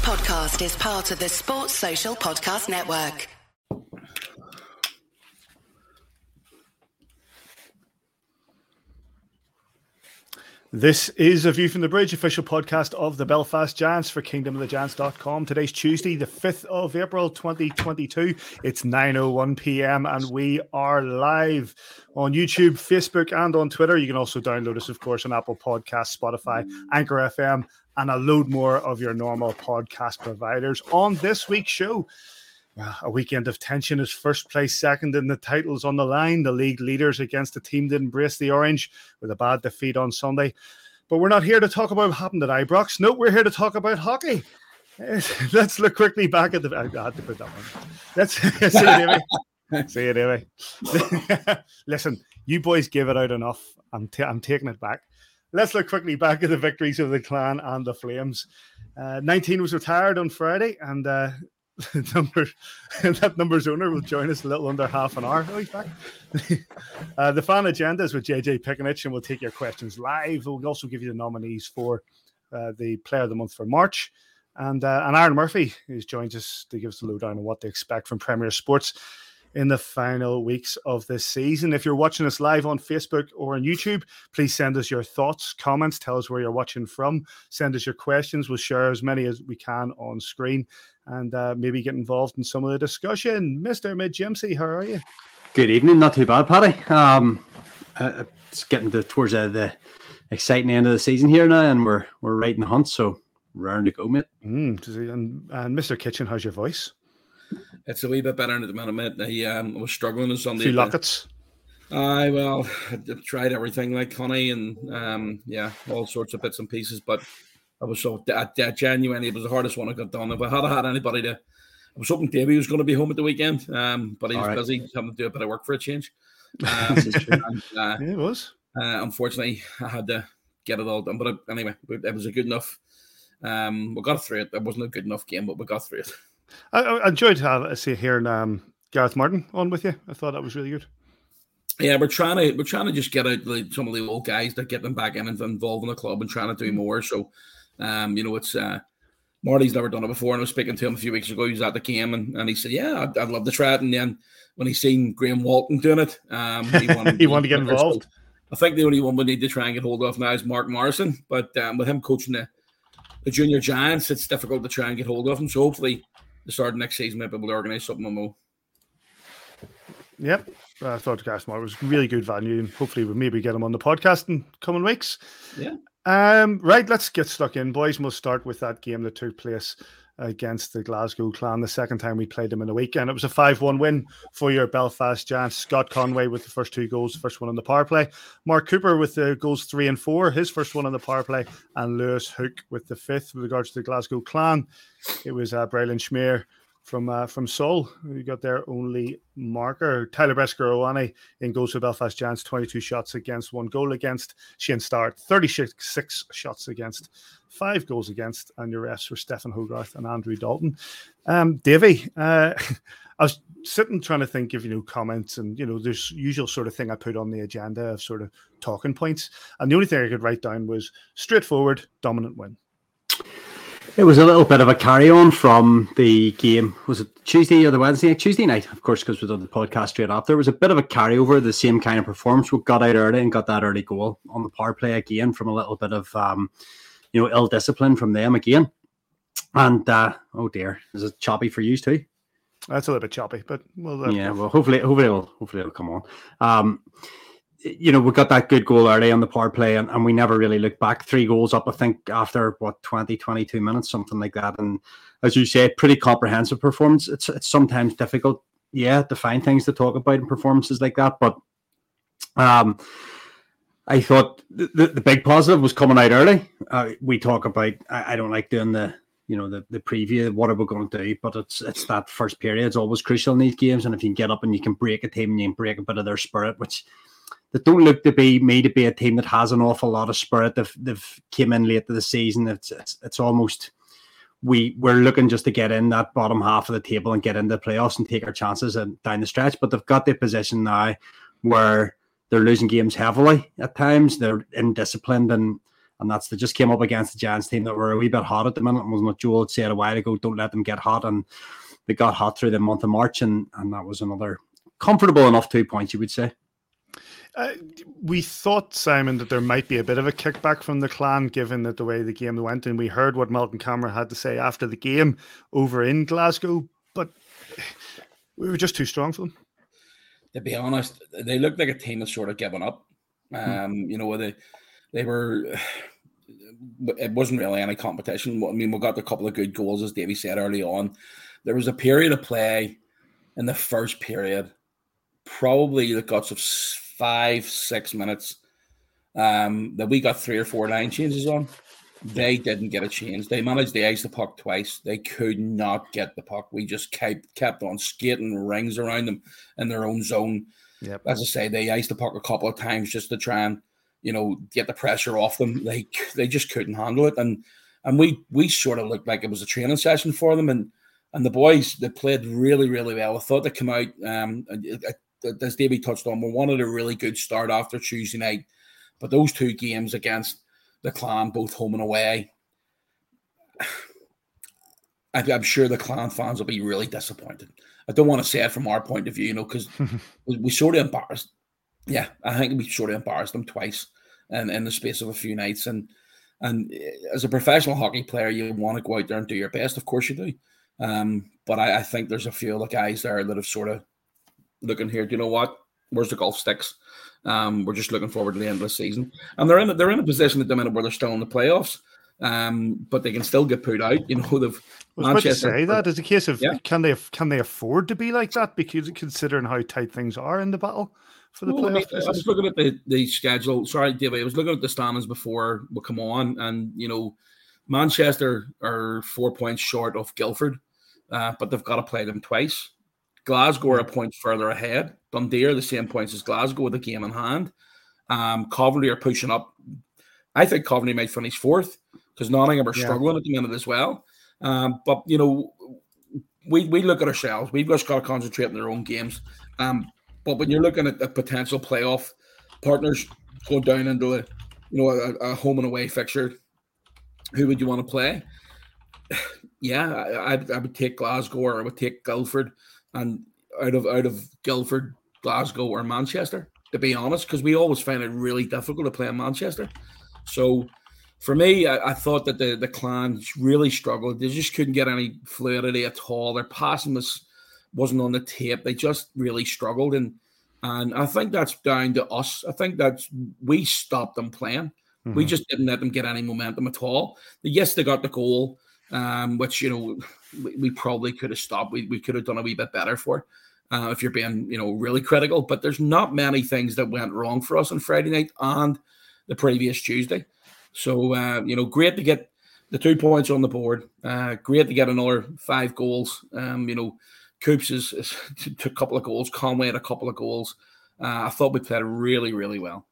podcast is part of the Sports Social Podcast Network. This is A View from the Bridge, official podcast of the Belfast Giants for kingdomofthegiants.com. Today's Tuesday, the 5th of April, 2022. It's 9:01 p.m. and we are live on YouTube, Facebook and on Twitter. You can also download us, of course, on Apple Podcasts, Spotify, Anchor FM, and a load more of your normal podcast providers. On this week's show, a weekend of tension as first place, second in the titles on the line. The league leaders against a team that embraced the orange with a bad defeat on Sunday. But we're not here to talk about what happened at Ibrox. No, we're here to talk about hockey. Let's look quickly back at the... I had to put that one. Let's see you, Davey. Listen, you boys give it out enough. I'm taking it back. Let's look quickly back at the victories of the Clan and the Flames. 19 was retired on Friday, and that number's owner will join us a little under half an hour. Oh, he's back. The fan agenda is with JJ Pickenich, and we'll take your questions live. We'll also give you the nominees for the Player of the Month for March. And Aaron Murphy, who's joined us to give us the lowdown on what to expect from Premier Sports in the final weeks of this season. If you're watching us live on Facebook or on YouTube, please send us your thoughts, comments, tell us where you're watching from, send us your questions. We'll share as many as we can on screen and maybe get involved in some of the discussion. Mr. Mid-Jimsy, how are you? Good evening, not too bad, Paddy. It's getting towards the exciting end of the season here now, and we're right in the hunt, so round to go, mate. And Mr. Kitchen, how's your voice? It's a wee bit better at the minute, mate. I was struggling on Sunday. A few lockets. Well, I tried everything like honey and all sorts of bits and pieces, but I was so genuinely, it was the hardest one I got done. If I had anybody I was hoping Davey was going to be home at the weekend, but he was busy having to do a bit of work for a change. It was. Unfortunately, I had to get it all done, but anyway, it was a good enough. We got through it. It wasn't a good enough game, but we got through it. I enjoyed hearing Gareth Martin on with you. I thought that was really good. Yeah, we're trying to just get out some of the old guys that get them back in and involved in the club and trying to do more. So, it's Marty's never done it before, and I was speaking to him a few weeks ago. He was at the game, and he said, "Yeah, I'd love to try it." And then when he seen Graham Walton doing it, he wanted to get involved. So I think the only one we need to try and get hold of now is Mark Morrison, but with him coaching the junior Giants, it's difficult to try and get hold of him. So hopefully, the start of next season, we'll be able to organise something more. Yep. I thought Gareth Martin was really good value, and hopefully we'll maybe get him on the podcast in coming weeks. Yeah. Right, let's get stuck in, boys. We'll start with that game that took place against the Glasgow Clan the second time we played them in a weekend. It was a 5-1 win for your Belfast Giants. Scott Conway with the first two goals, first one on the power play. Mark Cooper with the goals 3 and 4, his first one on the power play, and Lewis Hook with the fifth. With regards to the Glasgow Clan, it was Braylon Schmear from Seoul who got their only marker. Tyler Bresker-Owani in goals for Belfast Giants, 22 shots against, 1 goal against. Shane Starr, 36 shots against, 5 goals against, and your refs were Stephen Hogarth and Andrew Dalton. Davey, I was sitting trying to think of comments, and there's usual sort of thing I put on the agenda of sort of talking points, and the only thing I could write down was straightforward, dominant win. It was a little bit of a carry-on from the game. Was it Tuesday or the Wednesday? Tuesday night, of course, because we did the podcast straight after. It was a bit of a carryover, the same kind of performance. We got out early and got that early goal on the power play again from a little bit of, ill discipline from them again. And, oh dear, is it choppy for you too? That's a little bit choppy, but hopefully it'll come on. We got that good goal early on the power play, and we never really looked back. 3 goals up, I think, after 22 minutes, something like that. And as you say, pretty comprehensive performance. It's sometimes difficult, to find things to talk about in performances like that. But I thought the big positive was coming out early. We talk about, I don't like doing the preview, what are we going to do? But it's that first period. It's always crucial in these games. And if you can get up and you can break a team and you can break a bit of their spirit, which they don't look to be made to be a team that has an awful lot of spirit. They've came in late to the season. It's almost we're looking just to get in that bottom half of the table and get into the playoffs and take our chances and down the stretch. But they've got the position now where they're losing games heavily at times. They're indisciplined and And they just came up against the Giants team that were a wee bit hot at the minute. Wasn't what Joel had said a while ago? Don't let them get hot. And they got hot through the month of March. And that was another comfortable enough 2 points, you would say. We thought, Simon, that there might be a bit of a kickback from the Clan, given that the way the game went, and we heard what Malcolm Cameron had to say after the game over in Glasgow, but we were just too strong for them. To be honest, they looked like a team that sort of given up. You know, they were. It wasn't really any competition. I mean, we got a couple of good goals, as Davey said early on. There was a period of play in the first period, probably the guts of 5-6 minutes, that we got 3 or 4 line changes on. They didn't get a change. They managed to ice the puck twice. They could not get the puck. We just kept on skating rings around them in their own zone. Yep. As I say, they iced the puck a couple of times just to try and, you know, get the pressure off them. They just couldn't handle it. And we sort of looked like it was a training session for them. And the boys, they played really, really well. I thought they came out, as Davey touched on, we wanted a really good start after Tuesday night. But those 2 games against the Clan, both home and away, I'm sure the Clan fans will be really disappointed. I don't want to say it from our point of view, you know, because we sort of embarrassed. Yeah, I think we sort of embarrassed them twice in the space of a few nights. And as a professional hockey player, you want to go out there and do your best. Of course you do. But I think there's a few of the guys there that have sort of looking here. Do you know what? Where's the golf sticks? We're just looking forward to the end of the season, and they're in a position at the minute where they're still in the playoffs, but they can still get put out. You know, they've. I was about to say that is a case of can they afford to be like that, because considering how tight things are in the battle for the playoffs. I was looking at the schedule. Sorry, David. I was looking at the standings before we come on, and you know, Manchester are 4 points short of Guildford, but they've got to play them twice. Glasgow are a point further ahead. Dundee are the same points as Glasgow with a game in hand. Coventry are pushing up. I think Coventry might finish 4th because Nottingham are struggling at the minute as well. But, you know, we look at ourselves. We've just got to concentrate on their own games. But when you're looking at the potential playoff partners going down into a home and away fixture, who would you want to play? Yeah, I would take Glasgow, or I would take Guildford. And out of Guildford, Glasgow, or Manchester, to be honest, because we always find it really difficult to play in Manchester. So for me, I thought that the Clan really struggled. They just couldn't get any fluidity at all. Their passing wasn't on the tape. They just really struggled. And I think that's down to us. I think that's we stopped them playing. Mm-hmm. We just didn't let them get any momentum at all. Yes, they got the goal. Which, you know, we probably could have stopped. We could have done a wee bit better for, if you're being, you know, really critical. But there's not many things that went wrong for us on Friday night and the previous Tuesday. So, you know, great to get the 2 points on the board. Great to get another 5 goals. You know, Coops took a couple of goals. Conway had a couple of goals. I thought we played really, really well.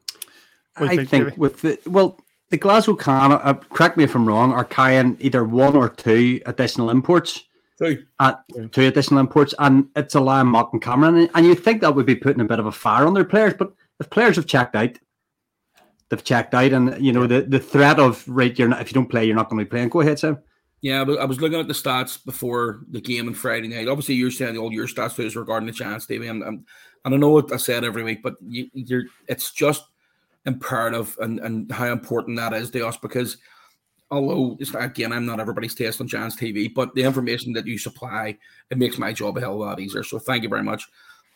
I think the Glasgow Clan, correct me if I'm wrong, are carrying either 1 or 2 additional imports. 2 additional imports, and it's allowing Malcolm Cameron. And you think that would be putting a bit of a fire on their players, but if players have checked out, they've checked out, and you know the threat of if you don't play, you're not going to be playing. Go ahead, Sam. Yeah, but I was looking at the stats before the game on Friday night. Obviously, you're saying all your stats to us regarding the chance, Davey, and I know what I said every week, but it's just imperative and how important that is to us, because although, again, I'm not everybody's taste on Giants TV, but the information that you supply, it makes my job a hell of a lot easier. So thank you very much.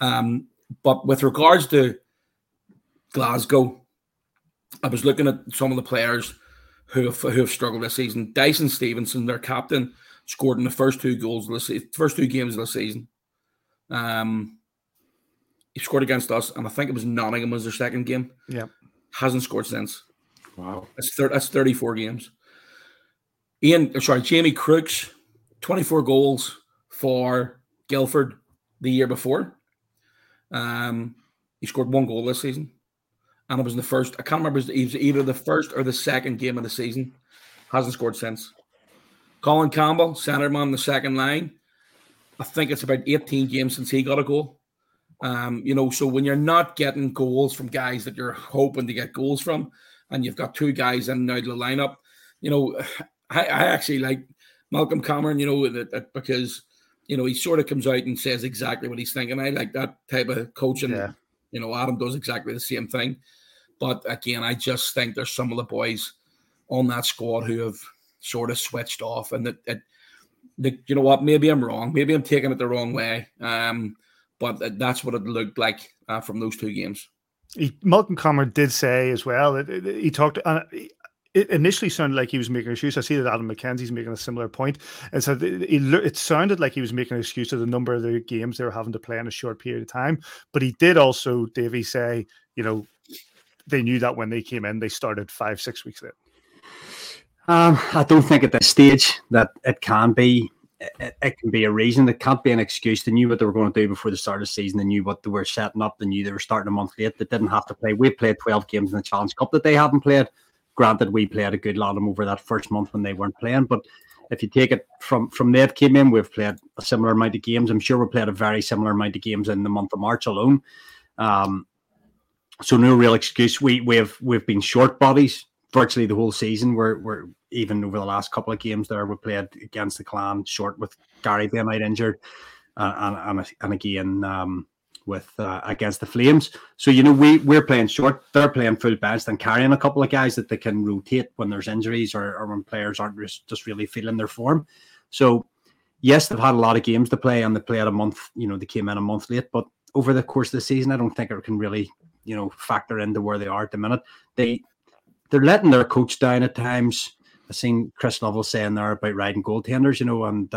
But with regards to Glasgow, I was looking at some of the players who have struggled this season. Dyson Stevenson, their captain, scored in the first 2 games of the season. He scored against us, and I think it was Nottingham was their second game. Yeah. Hasn't scored since. Wow. That's 34 games. Jamie Crooks, 24 goals for Guildford the year before. He scored 1 goal this season. And it was in the first, I can't remember, it was either the first or the second game of the season. Hasn't scored since. Colin Campbell, centerman, the second line. I think it's about 18 games since he got a goal. You know, so when you're not getting goals from guys that you're hoping to get goals from, and you've got two guys in now to the lineup. You know, I actually like Malcolm Cameron, you know, that because, you know, he sort of comes out and says exactly what he's thinking. I like that type of coaching. Yeah. You know, Adam does exactly the same thing. But again, I just think there's some of the boys on that squad who have sort of switched off, and you know what? Maybe I'm wrong. Maybe I'm taking it the wrong way. But that's what it looked like from those two games. Malcolm Cameron did say as well that he talked. It initially sounded like he was making an excuse. I see that Adam McKenzie's making a similar point. And so it sounded like he was making an excuse to the number of the games they were having to play in a short period of time. But he did also, Davey, say, you know, they knew that when they came in, they started 5-6 weeks late. I don't think at this stage that it can be. It can be a reason. It can't be an excuse. They knew what they were going to do before the start of the season. They knew what they were setting up. They knew they were starting a month late. They didn't have to play. We played 12 games in the Challenge Cup that they haven't played. Granted, we played a good lot of them over that first month when they weren't playing. But if you take it from they've came in, we've played a similar amount of games. I'm sure we played a very similar amount of games in the month of March alone. So no real excuse. We've been short bodies virtually the whole season. We're even over the last couple of games there, we played against the Clan short with Gary being out injured, and again with against the Flames. So you know we're playing short. They're playing full bench and carrying a couple of guys that they can rotate when there's injuries or when players aren't just really feeling their form. So yes, they've had a lot of games to play, and they played a month. You know, they came in a month late, but over the course of the season, I don't think it can really, you know, factor into where they are at the minute. They're letting their coach down at times. I've seen Chris Lovell saying there about riding goaltenders, you know, and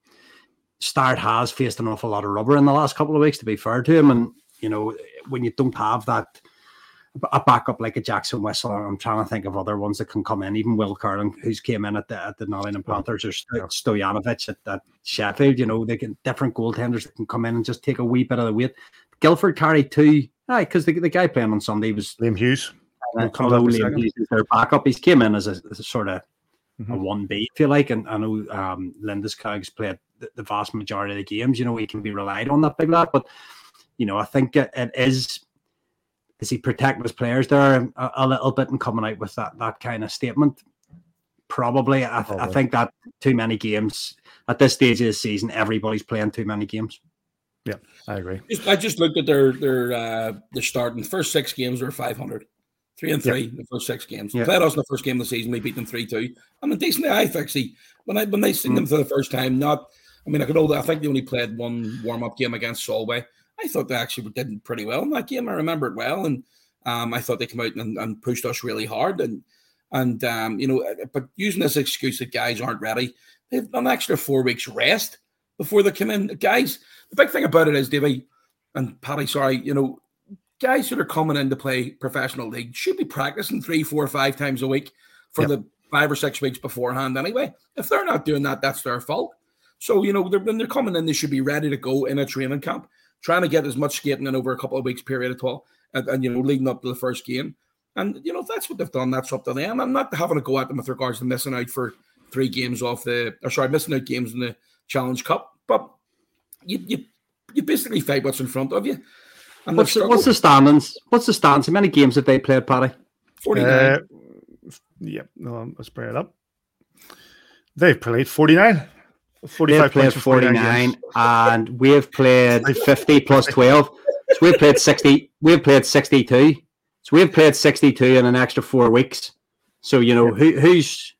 Start has faced an awful lot of rubber in the last couple of weeks, to be fair to him. And, you know, when you don't have that, a backup like a Jackson Whistle, I'm trying to think of other ones that can come in, even Will Curran, who's came in at the Nottingham Panthers, or Stojanovic at Sheffield, you know, they get different goaltenders that can come in and just take a wee bit of the weight. Guildford carried two, because the guy playing on Sunday was Liam Hughes. Although Liam Hughes is their backup, he's came in as a sort of a 1B, if you like. And I know Lindeskog's played the vast majority of the games. You know, he can be relied on, that big lad. But, you know, I think it is he protecting his players there a little bit and coming out with that kind of statement? Probably. I think that too many games at this stage of the season, everybody's playing too many games. Yeah, I agree. I just looked at their start. In the first 6 games, were 500. 3-3 in the first 6 games. Yeah. Played us in the first game of the season. We beat them 3-2. I mean, decently. I actually, when they seen them for the first time, I think they only played one warm-up game against Solway. I thought they actually did pretty well in that game. I remember it well, and I thought they came out and pushed us really hard. And you know, but using this excuse that guys aren't ready, they've an extra 4 weeks rest before they come in. Guys, the big thing about it is, Davey and Paddy, you know, guys that are coming in to play professional league should be practicing 3, 4, 5 times a week for the 5 or 6 weeks beforehand anyway. If they're not doing that, that's their fault. So, you know, when they're coming in, they should be ready to go in a training camp, trying to get as much skating in over a couple of weeks period at all, and you know, leading up to the first game. And, you know, if that's what they've done, that's up to them. I'm not having to go at them with regards to missing out for 3 games missing out games in the Challenge Cup. But you basically fight what's in front of you. And what's the standings? What's the stands? How many games have they played, Paddy? 49. Let's bring it up. They've played 49. 45 They've played 49, and we've played 50 plus 12. So we've played 60. We've played 62. So we've played 62 in an extra 4 weeks. So, you know, who's...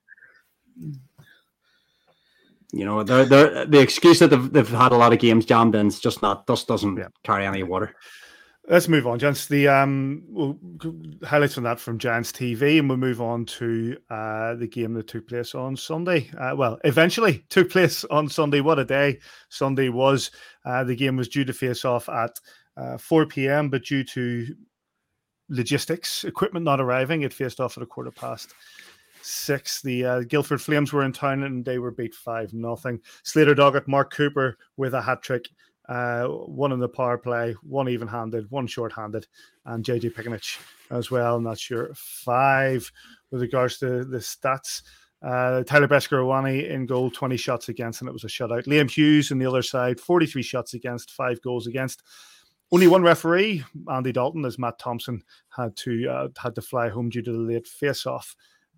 You know, the excuse that they've had a lot of games jammed in is just doesn't carry any water. Let's move on, gents. The highlights from that from Giants TV, and we'll move on to the game that took place on Sunday. Eventually took place on Sunday. What a day Sunday was. The game was due to face off at 4 p.m., but due to logistics, equipment not arriving, it faced off at 6:15. The Guildford Flames were in town and they were beat 5-0. Slater Doggett, Mark Cooper with a hat-trick. 1 in the power play, 1 even-handed, 1 short-handed, and JJ Pikanich as well. And that's your 5 with regards to the stats. Tyler Beskorowany in goal, 20 shots against, and it was a shutout. Liam Hughes on the other side, 43 shots against, 5 goals against. Only one referee, Andy Dalton, as Matt Thompson had to fly home due to the late face-off.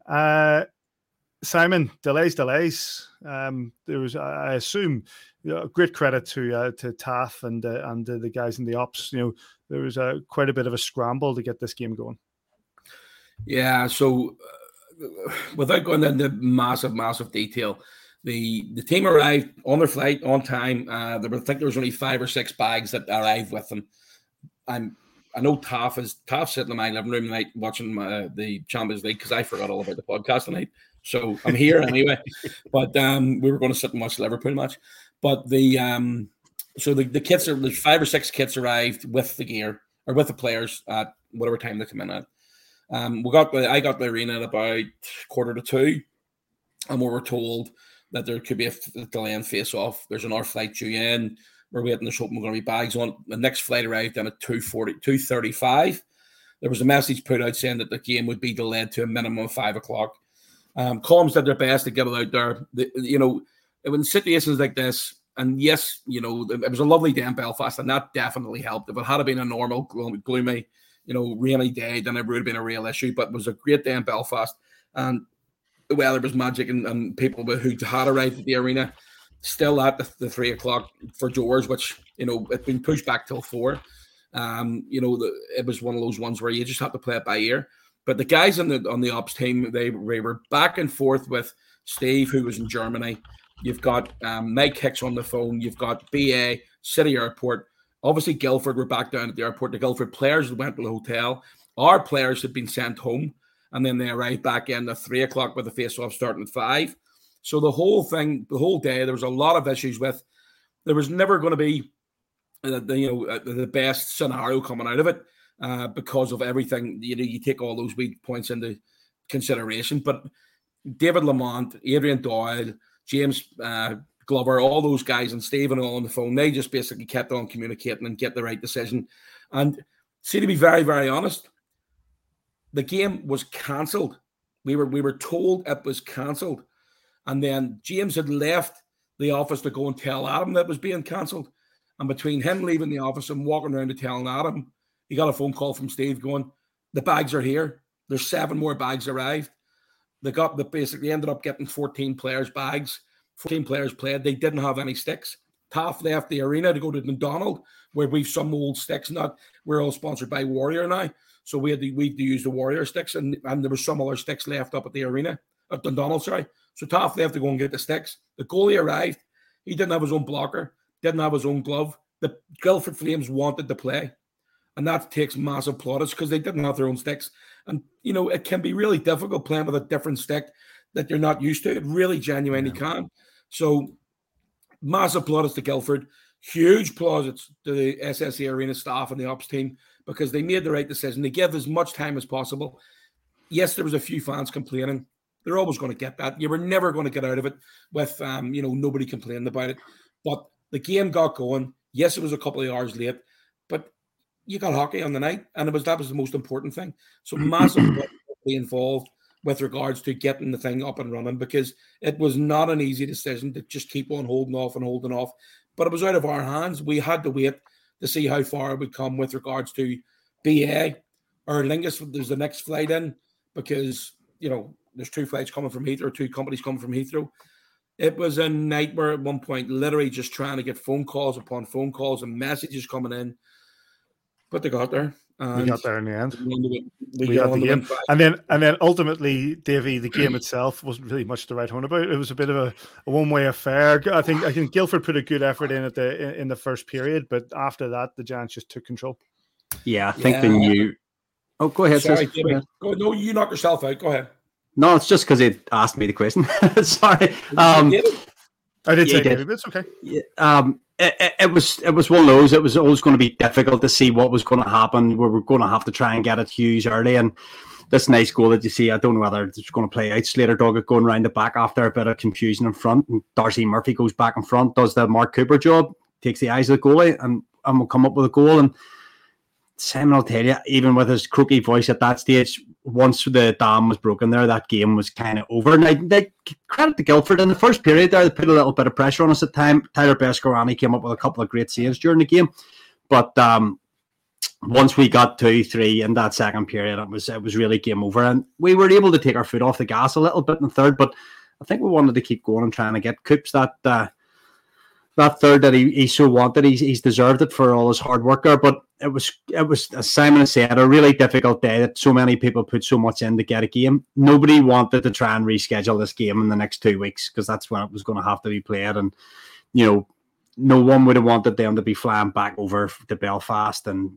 Simon, delays. There was, I assume, great credit to Taff and the guys in the ops. There was quite a bit of a scramble to get this game going. Yeah, so without going into massive detail, the team arrived on their flight on time. I think there was only 5 or 6 bags that arrived with them. I know Taff sitting in my living room tonight watching the Champions League because I forgot all about the podcast tonight. So I'm here anyway. But we were going to sit and watch the Liverpool match. But the kits there's 5 or 6 kits arrived with the gear or with the players at whatever time they come in at. I got the arena at about 1:45, and we were told that there could be a delay in face-off. There's another flight due in. We're waiting to show them we're going to be bags on. The next flight arrived in at 2:35. There was a message put out saying that the game would be delayed to a minimum of 5 o'clock. Columns did their best to get it out there. In situations like this, and yes, it was a lovely day in Belfast, and that definitely helped. If it had been a normal, gloomy, rainy day, then it would have been a real issue. But it was a great day in Belfast, and the weather was magic, and people who had arrived at the arena still at the 3 o'clock for doors, which it's been pushed back till 4. It was one of those ones where you just have to play it by ear. But the guys on the ops team, they were back and forth with Steve, who was in Germany. You've got Mike Hicks on the phone. You've got BA, City Airport. Obviously, Guildford were back down at the airport. The Guildford players went to the hotel. Our players had been sent home, and then they arrived back in at 3 o'clock with the face-off starting at 5. So the whole day, there was a lot of issues with. There was never going to be the best scenario coming out of it because of everything. You take all those weak points into consideration. But David Lamont, Adrian Doyle, James Glover, all those guys, and Stephen all on the phone, they just basically kept on communicating and get the right decision. And see, to be very, very honest, the game was cancelled. We were told it was cancelled. And then James had left the office to go and tell Adam that it was being cancelled. And between him leaving the office and walking around to telling Adam, he got a phone call from Steve going, the bags are here. There's 7 more bags arrived. They basically ended up getting 14 players' bags. 14 players played. They didn't have any sticks. Taff left the arena to go to Dundonald, where we've some old sticks. We're all sponsored by Warrior now. So we had to use the Warrior sticks, and there were some other sticks left up at the arena, at Dundonald, sorry. So Taff left to go and get the sticks. The goalie arrived. He didn't have his own blocker, didn't have his own glove. The Guildford Flames wanted to play. And that takes massive plaudits because they didn't have their own sticks. And, it can be really difficult playing with a different stick that you're not used to. It really genuinely can. So massive plaudits to Guildford. Huge plaudits to the SSE Arena staff and the ops team because they made the right decision. They gave as much time as possible. Yes, there was a few fans complaining. They're always going to get that. You were never going to get out of it with, nobody complaining about it. But the game got going. Yes, it was a couple of hours late, but you got hockey on the night, and that was the most important thing. So massively involved with regards to getting the thing up and running because it was not an easy decision to just keep on holding off. But it was out of our hands. We had to wait to see how far it would come with regards to BA or Lingus. There's the next flight in because, there's 2 flights coming from Heathrow, 2 companies coming from Heathrow. It was a nightmare at one point, literally just trying to get phone calls upon phone calls and messages coming in. But they got there. We got there in the end. We got the game. And then ultimately, Davey, the game itself wasn't really much to write home about. It was a bit of a one-way affair. I think Guildford put a good effort in in the first period, but after that, the Giants just took control. Yeah, I think they knew. Oh, go ahead. Sorry, Davey. No, you knock yourself out. Go ahead. No, it's just because he asked me the question. Sorry. I did say David, but it's okay. It was one of those. It was always going to be difficult to see what was going to happen. We were going to have to try and get it Hughes early. And this nice goal that you see, I don't know whether it's going to play out. Slater Doggett going around the back after a bit of confusion in front. And Darcy Murphy goes back in front, does the Mark Cooper job, takes the eyes of the goalie, and will come up with a goal. And Simon, I'll tell you, even with his croaky voice at that stage, once the dam was broken there, that game was kind of over. And they credit to Guildford in the first period there, they put a little bit of pressure on us at time. Tyler Beskorani came up with a couple of great saves during the game. But once we got 2-3 in that second period, it was really game over, and we were able to take our foot off the gas a little bit in the third. But I think we wanted to keep going and trying to get Coops that third that he so wanted. He's deserved it for all his hard work there. But it was, as Simon said, a really difficult day that so many people put so much in to get a game. Nobody wanted to try and reschedule this game in the next 2 weeks because that's when it was going to have to be played. And no one would have wanted them to be flying back over to Belfast, and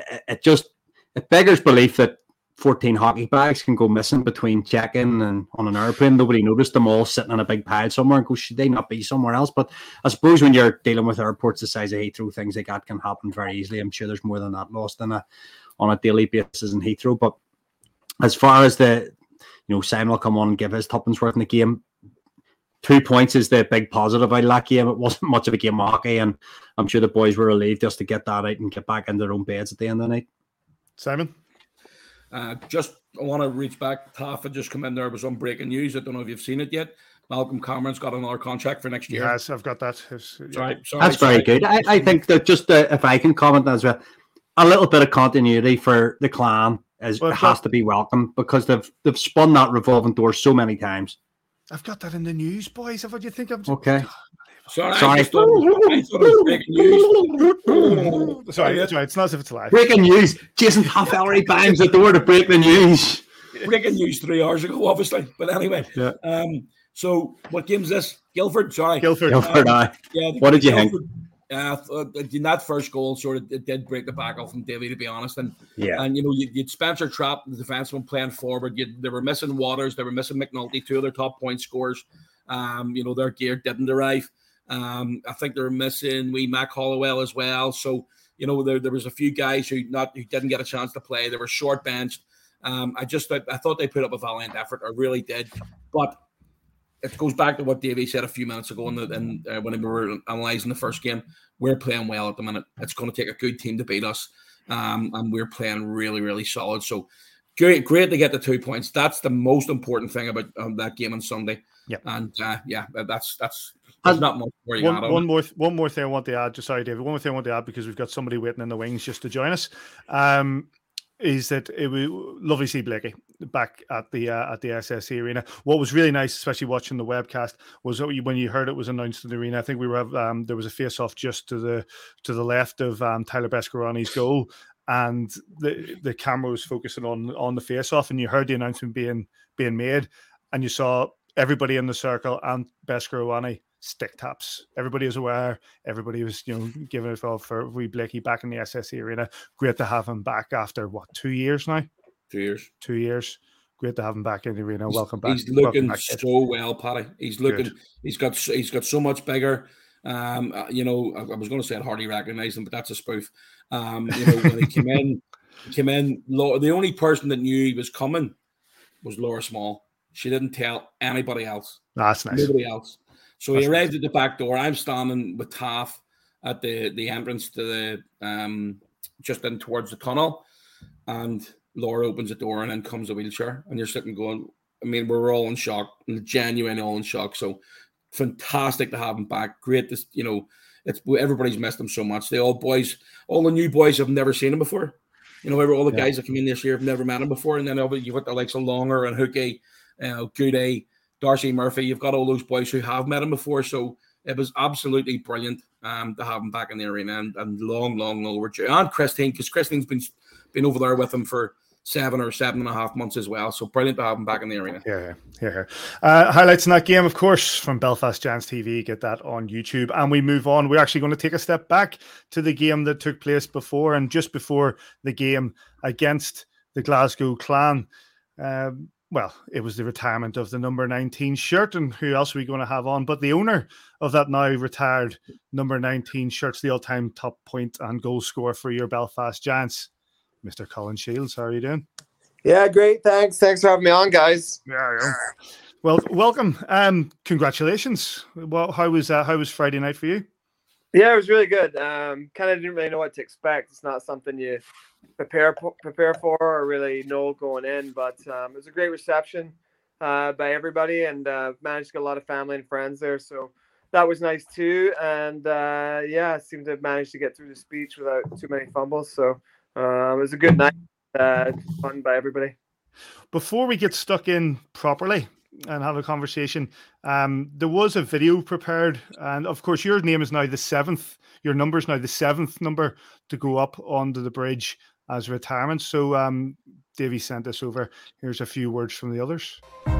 it beggars belief that 14 hockey bags can go missing between check-in and on an airplane. Nobody noticed them all sitting in a big pile somewhere and go, should they not be somewhere else? But I suppose when you're dealing with airports the size of Heathrow, things like that can happen very easily. I'm sure there's more than that lost on a daily basis in Heathrow. But as far as Simon will come on and give his tuppence worth in the game, 2 points is the big positive out of that game. It wasn't much of a game of hockey, and I'm sure the boys were relieved just to get that out and get back in their own beds at the end of the night. Simon? I want to reach back. Taff had just come in there with some breaking news. I don't know if you've seen it yet. Malcolm Cameron's got another contract for next year. Yes, I've got that. Sorry, that's very good. I think that if I can comment as well, a little bit of continuity for the clan has to be welcome, because they've spun that revolving door so many times. I've got that in the news, boys. What do you think? Okay. Sorry. I thought it was breaking news. Sorry, that's right. It's not as if it's live. Breaking news. Jason Half-Ellery bangs the door to break the news. Breaking news 3 hours ago, obviously. But anyway. Yeah. So what game's this? Guildford? Sorry. Guildford. Aye. Yeah, what did you think? In that first goal, sort of, it did break the back off from Davy, to be honest. And you'd Spencer Trapp, the defenseman, playing forward. They were missing Waters, they were missing McNulty, two of their top point scorers. Their gear didn't arrive. I think they were missing Mac Hollowell as well. So there was a few guys who didn't get a chance to play. They were short benched. I thought they put up a valiant effort. I really did, but it goes back to what Davey said a few minutes ago when we were analysing the first game. We're playing well at the minute. It's going to take a good team to beat us, and we're playing really, really solid. So great to get the 2 points. That's the most important thing about that game on Sunday. Yeah, and that's not much where you got one more thing I want to add. Just sorry, David. One more thing I want to add, because we've got somebody waiting in the wings just to join us. Is that it was lovely to see Blakey back at the SSE Arena. What was really nice, especially watching the webcast, was when you heard it was announced in the arena. I think we were there was a face-off just to the left of Tyler Beskorowany's goal, and the camera was focusing on the face-off, and you heard the announcement being made, and you saw everybody in the circle and Beskorowany stick taps. Everybody was aware. Everybody was, giving it all for wee Blakey back in the SSE Arena. Great to have him back after 2 years now. 2 years. 2 years. Great to have him back in the arena. Welcome back. He's looking so well, Paddy. He's looking. Good. He's got so much bigger. I was going to say I'd hardly recognise him, but that's a spoof. When he came in, the only person that knew he was coming was Laura Small. She didn't tell anybody else. That's nice. Nobody else. So he arrived at the back door. I'm standing with Taff at the entrance to the just in towards the tunnel, and Laura opens the door, and then comes a wheelchair, and you're sitting going. I mean, we're all in shock, genuinely all in shock. So fantastic to have him back. Great, it's everybody's missed him so much. All the new boys have never seen him before. All the guys that come in this year have never met him before, and then you've got the likes of Longer and Hookie, Goody, Darcy Murphy. You've got all those boys who have met him before, so it was absolutely brilliant to have him back in the arena, and long overdue. And Christine, because Christine's been over there with him for 7 or 7.5 months as well, so brilliant to have him back in the arena. Yeah. Highlights in that game, of course, from Belfast Giants TV. Get that on YouTube, and we move on. We're actually going to take a step back to the game that took place before, and just before the game against the Glasgow Clan. Well, it was the retirement of the number 19 shirt, and who else are we going to have on? But the owner of that now retired number 19 shirt's the all-time top point and goal scorer for your Belfast Giants, Mr. Colin Shields. How are you doing? Yeah, great. Thanks for having me on, guys. Yeah. Well, welcome. Congratulations. Well, how was Friday night for you? Yeah, it was really good. Kind of didn't really know what to expect. It's not something you prepare for or really know going in, but it was a great reception by everybody, and managed to get a lot of family and friends there, so that was nice too. And seemed to have managed to get through the speech without too many fumbles, so It was a good night. Fun by everybody. Before we get stuck in properly and have a conversation, there was a video prepared, and of course your name is now the 7th. Your number is now the 7th number to go up onto the bridge as retirement. So Davey sent us over. Here's a few words from the others.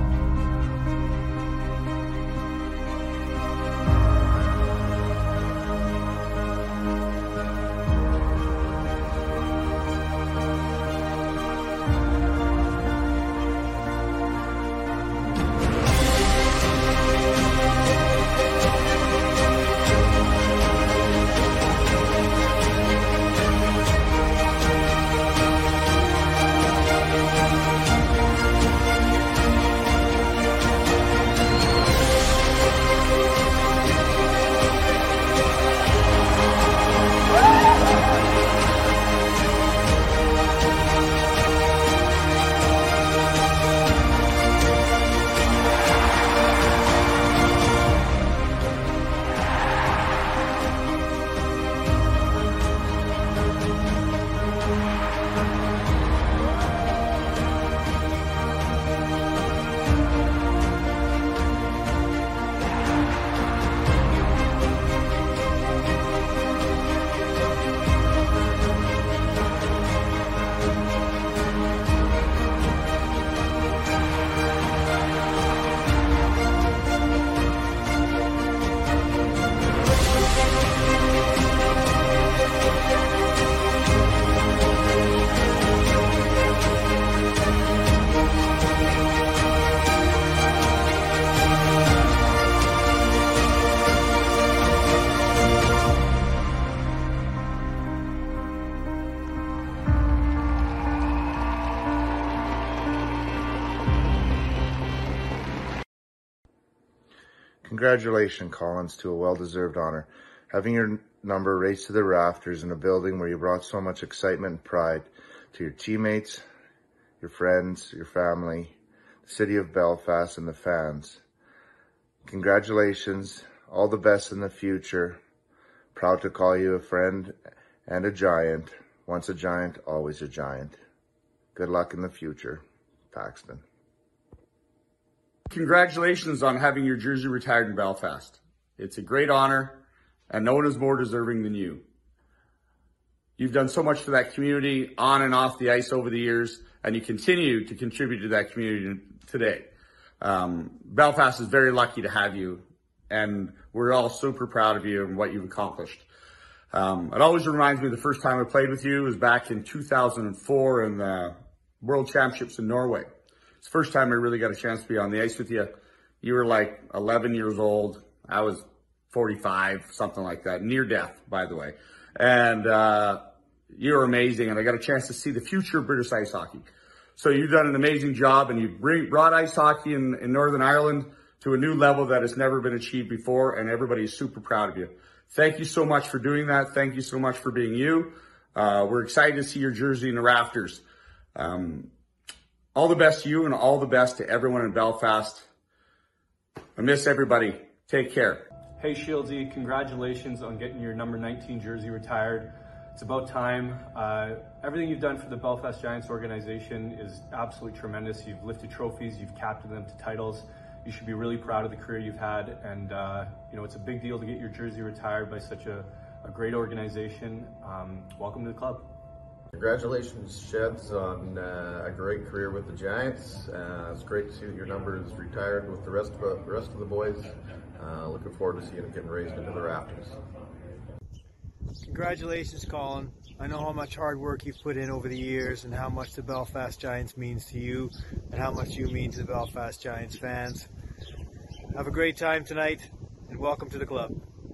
Congratulations, Collins, to a well-deserved honor. Having your number raised to the rafters in a building where you brought so much excitement and pride to your teammates, your friends, your family, the city of Belfast, and the fans. Congratulations. All the best in the future. Proud to call you a friend and a giant. Once a giant, always a giant. Good luck in the future, Paxton. Congratulations on having your jersey retired in Belfast. It's a great honor, and no one is more deserving than you. You've done so much for that community on and off the ice over the years, and you continue to contribute to that community today. Belfast is very lucky to have you, and we're all super proud of you and what you've accomplished. It always reminds me of the first time I played with you was back in 2004 in the World Championships in Norway. It's the first time I really got a chance to be on the ice with you. You were like 11 years old. I was 45, something like that. Near death, by the way. And you were amazing, and I got a chance to see the future of British ice hockey. So you've done an amazing job, and you've brought ice hockey in Northern Ireland to a new level that has never been achieved before, and everybody is super proud of you. Thank you so much for doing that. Thank you so much for being you. We're excited to see your jersey in the rafters. All the best to you and all the best to everyone in Belfast. I miss everybody. Take care. Hey Shieldsy, congratulations on getting your number 19 jersey retired. It's about time. Everything you've done for the Belfast Giants organization is absolutely tremendous. You've lifted trophies, you've captained them to titles. You should be really proud of the career you've had, and it's a big deal to get your jersey retired by such a great organization. Welcome to the club. Congratulations, Sheds, on a great career with the Giants. It's great to see that your number is retired with the rest of the boys. Looking forward to seeing it getting raised into the rafters. Congratulations, Colin. I know how much hard work you've put in over the years and how much the Belfast Giants means to you and how much you mean to the Belfast Giants fans. Have a great time tonight and welcome to the club.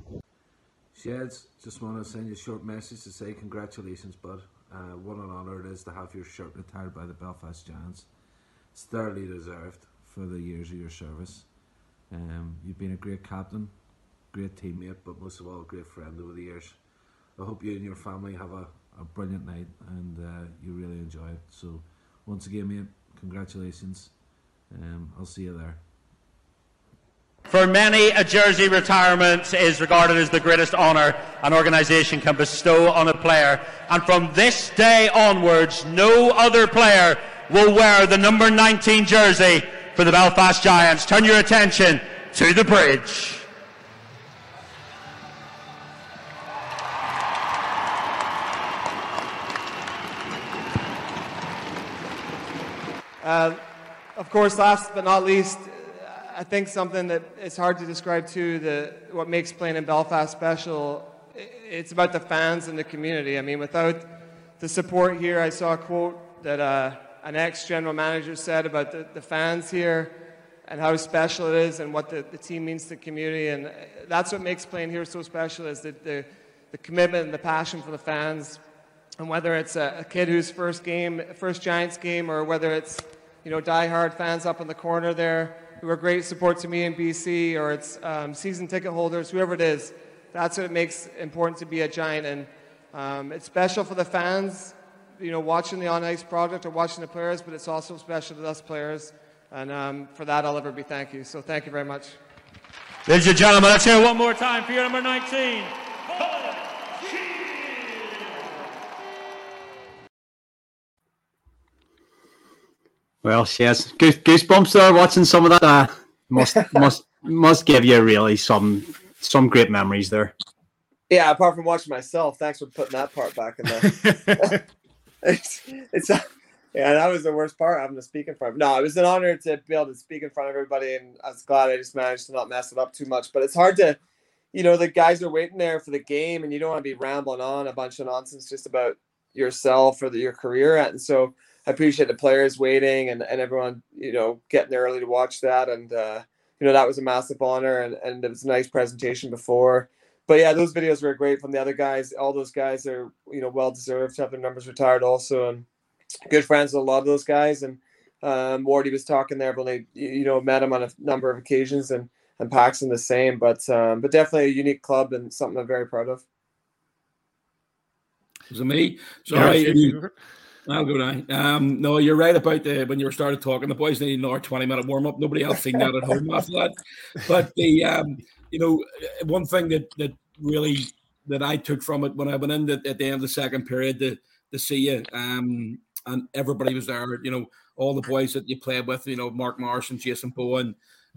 Sheds, just want to send you a short message to say congratulations, bud. What an honour it is to have your shirt retired by the Belfast Giants. It's thoroughly deserved for the years of your service. You've been a great captain, great teammate, but most of all a great friend over the years. I hope you and your family have a brilliant night and you really enjoy it. So once again, mate, congratulations. I'll see you there. For many, a jersey retirement is regarded as the greatest honour an organisation can bestow on a player. And from this day onwards, no other player will wear the number 19 jersey for the Belfast Giants. Turn your attention to the bridge. Of course, last but not least, I think something that it's hard to describe too, what makes playing in Belfast special, it's about the fans and the community. I mean, without the support here, I saw a quote that an ex-general manager said about the fans here and how special it is and what the team means to the community. And that's what makes playing here so special, is the commitment and the passion for the fans. And whether it's a kid whose first Giants game, or whether it's, die-hard fans up in the corner there who are great support to me in BC, or it's season ticket holders, whoever it is, that's what it makes important to be a Giant. And it's special for the fans, watching the on-ice product or watching the players, but it's also special to us players. And for that, I'll ever be thank you. So thank you very much. Ladies and gentlemen, let's hear it one more time for your number 19. Well, yes, goosebumps there watching some of that. Must give you really some great memories there. Yeah, apart from watching myself, thanks for putting that part back in there. Yeah, that was the worst part, having to speak in front of. No, it was an honor to be able to speak in front of everybody, and I was glad I just managed to not mess it up too much. But it's hard to, the guys are waiting there for the game, and you don't want to be rambling on a bunch of nonsense just about yourself or your career. And so I appreciate the players waiting and everyone, getting there early to watch that. And, that was a massive honor, and it was a nice presentation before. But yeah, those videos were great from the other guys. All those guys are, well-deserved to have their numbers retired also, and good friends with a lot of those guys. And Wardy was talking there, but they, met him on a number of occasions, and Paxton the same. But definitely a unique club and something I'm very proud of. Was it me? Sorry. I'll go now. No, you're right about when you started talking. The boys need another 20-minute warm up. Nobody else seen that at home after that. But the one thing that really that I took from it when I went in at the end of the second period to see you, and everybody was there. All the boys that you played with. Mark Morrison, Jason Bowen,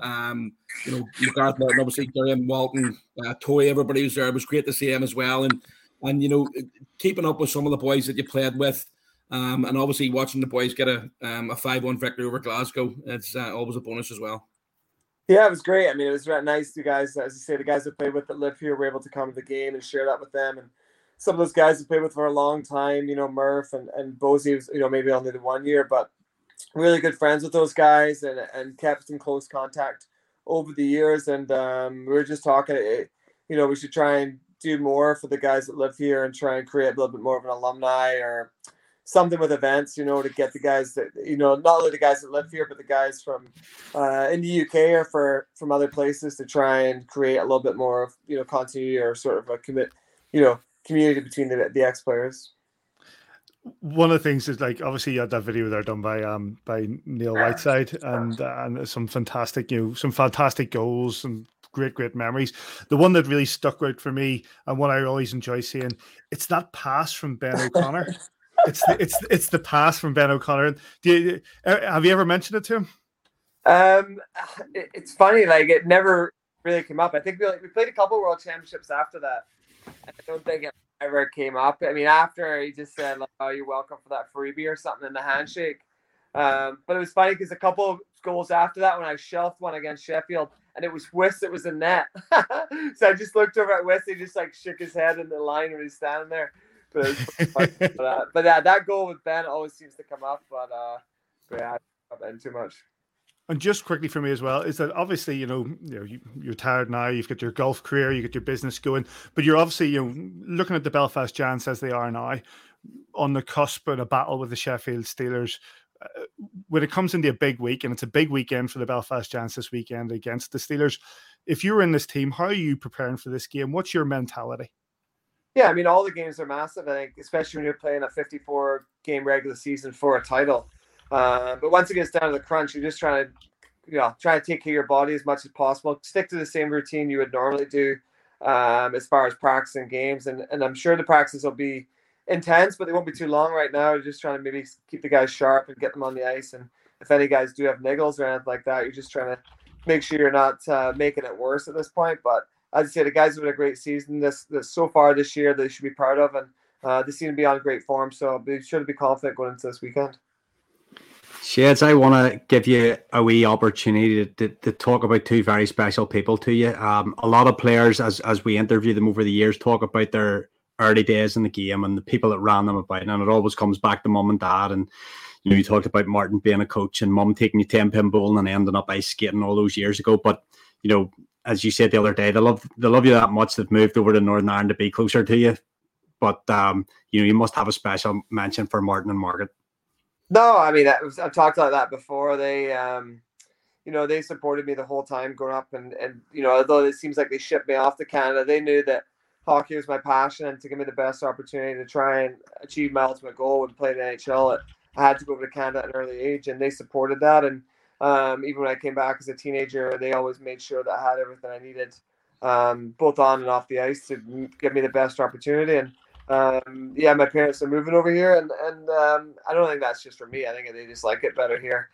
Gareth Martin, obviously Darian Walton, Toy. Everybody was there. It was great to see him as well, and keeping up with some of the boys that you played with. And obviously watching the boys get a 5-1 victory over Glasgow, it's always a bonus as well. Yeah, it was great. I mean, it was really nice. You guys, as you say, the guys that played with that live here were able to come to the game and share that with them. And some of those guys that played with for a long time, Murph and Bosie was, maybe only the 1 year, but really good friends with those guys and kept in close contact over the years. And we were just talking, we should try and do more for the guys that live here and try and create a little bit more of an alumni or something with events, to get the guys that, not only the guys that live here, but the guys from in the UK or from other places, to try and create a little bit more of, continuity or sort of a community between the ex-players. One of the things is, like, obviously you had that video there done by Neil Whiteside and some fantastic, some fantastic goals and great memories. The one that really stuck out for me, and what I always enjoy seeing, it's that pass from Ben O'Connor. It's the pass from Ben O'Connor. Have you ever mentioned it to him? It's funny, like, it never really came up. I think we played a couple World Championships after that. I don't think it ever came up. I mean, after he just said, like, "Oh, you're welcome for that freebie" or something in the handshake. But it was funny because a couple of goals after that, when I shelved one against Sheffield, and it was Wiss that was in net. So I just looked over at Wiss. He just like shook his head in the line when he's standing there. But that goal with Ben always seems to come up. But yeah, I don't Ben too much. And just quickly for me as well, is that obviously, you're tired now, you've got your golf career, you got your business going, but you're obviously, looking at the Belfast Giants as they are now, on the cusp of a battle with the Sheffield Steelers. When it comes into a big week, and it's a big weekend for the Belfast Giants this weekend against the Steelers, if you're in this team, how are you preparing for this game? What's your mentality? Yeah, I mean, all the games are massive, I think, especially when you're playing a 54-game regular season for a title. But once it gets down to the crunch, you're just trying to try to take care of your body as much as possible. Stick to the same routine you would normally do as far as practice and games. And I'm sure the practices will be intense, but they won't be too long right now. You're just trying to maybe keep the guys sharp and get them on the ice. And if any guys do have niggles or anything like that, you're just trying to make sure you're not making it worse at this point. But as I say, the guys have had a great season this so far this year. They should be proud of, and they seem to be on great form. So be sure to be confident going into this weekend. Sheds, I want to give you a wee opportunity to talk about two very special people to you. A lot of players, as we interview them over the years, talk about their early days in the game and the people that ran them about, and it always comes back to mum and dad. And you talked about Martin being a coach and mum taking you 10-pin bowling and ending up ice skating all those years ago. But as you said the other day, they love you that much. They've moved over to Northern Ireland to be closer to you. But you must have a special mention for Martin and Margaret. No, I mean, I've talked about that before. They, they supported me the whole time growing up, and although it seems like they shipped me off to Canada, they knew that hockey was my passion, and to give me the best opportunity to try and achieve my ultimate goal and play in the NHL, I had to go over to Canada at an early age, and they supported that. And even when I came back as a teenager, they always made sure that I had everything I needed, both on and off the ice, to give me the best opportunity. And my parents are moving over here, and I don't think that's just for me. I think they just like it better here.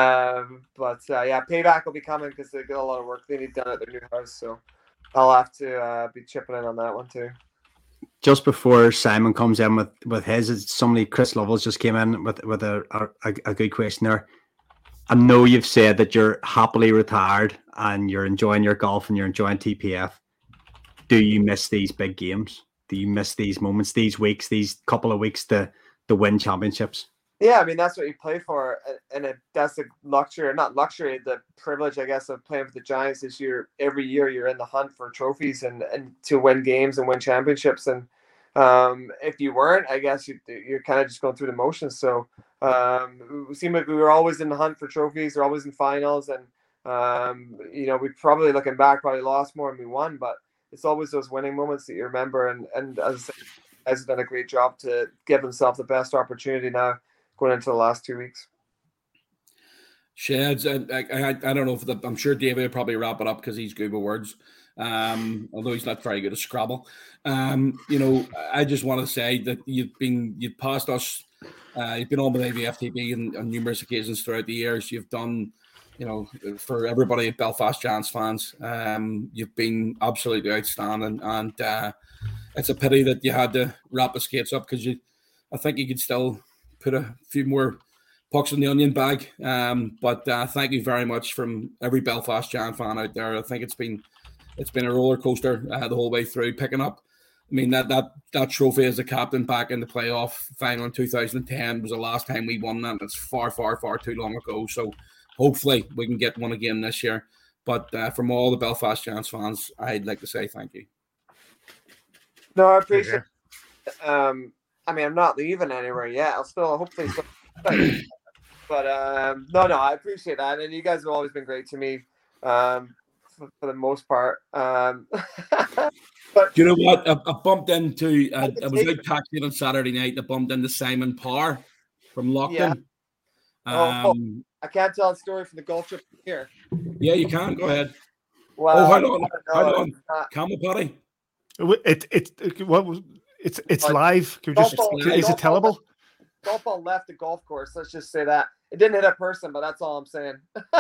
Payback will be coming because they got a lot of work they need done at their new house. So I'll have to be chipping in on that one too. Just before Simon comes in with his, somebody, Chris Lovell's just came in with a good question there. I know you've said that you're happily retired and you're enjoying your golf and you're enjoying TPF. Do you miss these big games? Do you miss these moments, these weeks, these couple of weeks to win championships? Yeah, I mean, that's what you play for. And that's the the privilege, I guess, of playing for the Giants this year. Every year you're in the hunt for trophies and to win games and win championships. And if you weren't, I guess you're kind of just going through the motions. So it seemed like we were always in the hunt for trophies. We're always in finals. And, we probably, looking back, probably lost more than we won. But it's always those winning moments that you remember. And as I said, guys have done a great job to give themselves the best opportunity now going into the last 2 weeks. Sheds, I don't know if I'm sure David will probably wrap it up because he's good with words, although he's not very good at Scrabble. I just want to say that you've passed us. You've been on with AVFTB on numerous occasions throughout the years. You've done, for everybody at Belfast Giants fans, you've been absolutely outstanding, and it's a pity that you had to wrap the skates up because I think you could still put a few more pucks in the onion bag. But thank you very much from every Belfast Giant fan out there. I think it's been a roller coaster the whole way through picking up. I mean, that trophy as a captain back in the playoff final in 2010 was the last time we won that. It's far, far, far too long ago. So hopefully we can get one again this year. But from all the Belfast Giants fans, I'd like to say thank you. No, I appreciate it. I'm not leaving anywhere yet. I'll still hopefully. But I appreciate that, and you guys have always been great to me, for the most part. But you know what? I bumped into. I was out taxiing on Saturday night. I bumped into Simon Parr from Lockton. Yeah. I can't tell a story from the golf trip here. Yeah, you can. Go ahead. Well, hold on. Camel Paddy. It's live. Is it tellable? Golf ball left the golf course. Let's just say that it didn't hit a person, but that's all I'm saying.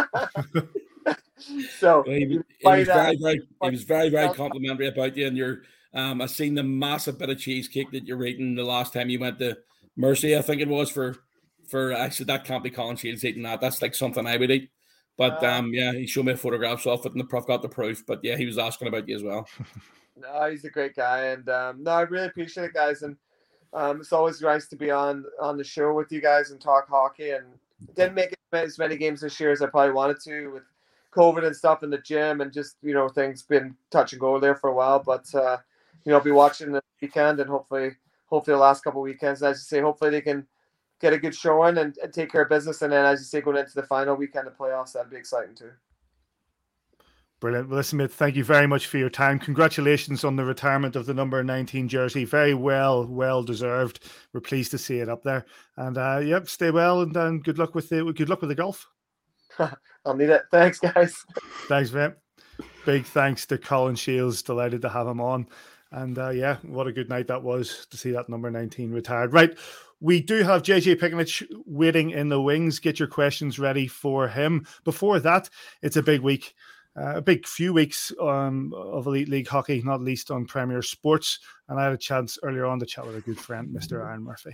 So he was very, very complimentary about you, and you're. I seen the massive bit of cheesecake that you're eating the last time you went to Mercy. I think it was for actually that can't be Colin Shields eating that. That's like something I would eat. But he showed me photographs of it, and the prof got the proof. But yeah, he was asking about you as well. No, he's a great guy, and I really appreciate it, guys. And it's always nice to be on the show with you guys and talk hockey. And didn't make it as many games this year as I probably wanted to with COVID and stuff in the gym, and just things been touch and go there for a while. But I'll be watching the weekend, and hopefully the last couple of weekends. As you say, hopefully they can get a good showing and take care of business. And then, as you say, going into the final weekend of playoffs, that'd be exciting too. Brilliant. Well, listen, mate, thank you very much for your time. Congratulations on the retirement of the number 19 jersey. Very well deserved. We're pleased to see it up there. And stay well, and good luck with the golf. I'll need it. Thanks, guys. Thanks, Vin. Big thanks to Colin Shields. Delighted to have him on. And yeah, what a good night that was to see that number 19 retired. Right. We do have JJ Pikanich waiting in the wings. Get your questions ready for him. Before that, it's a big week. A big few weeks of Elite League hockey, not least on Premier Sports. And I had a chance earlier on to chat with a good friend, Mr. Aaron Murphy.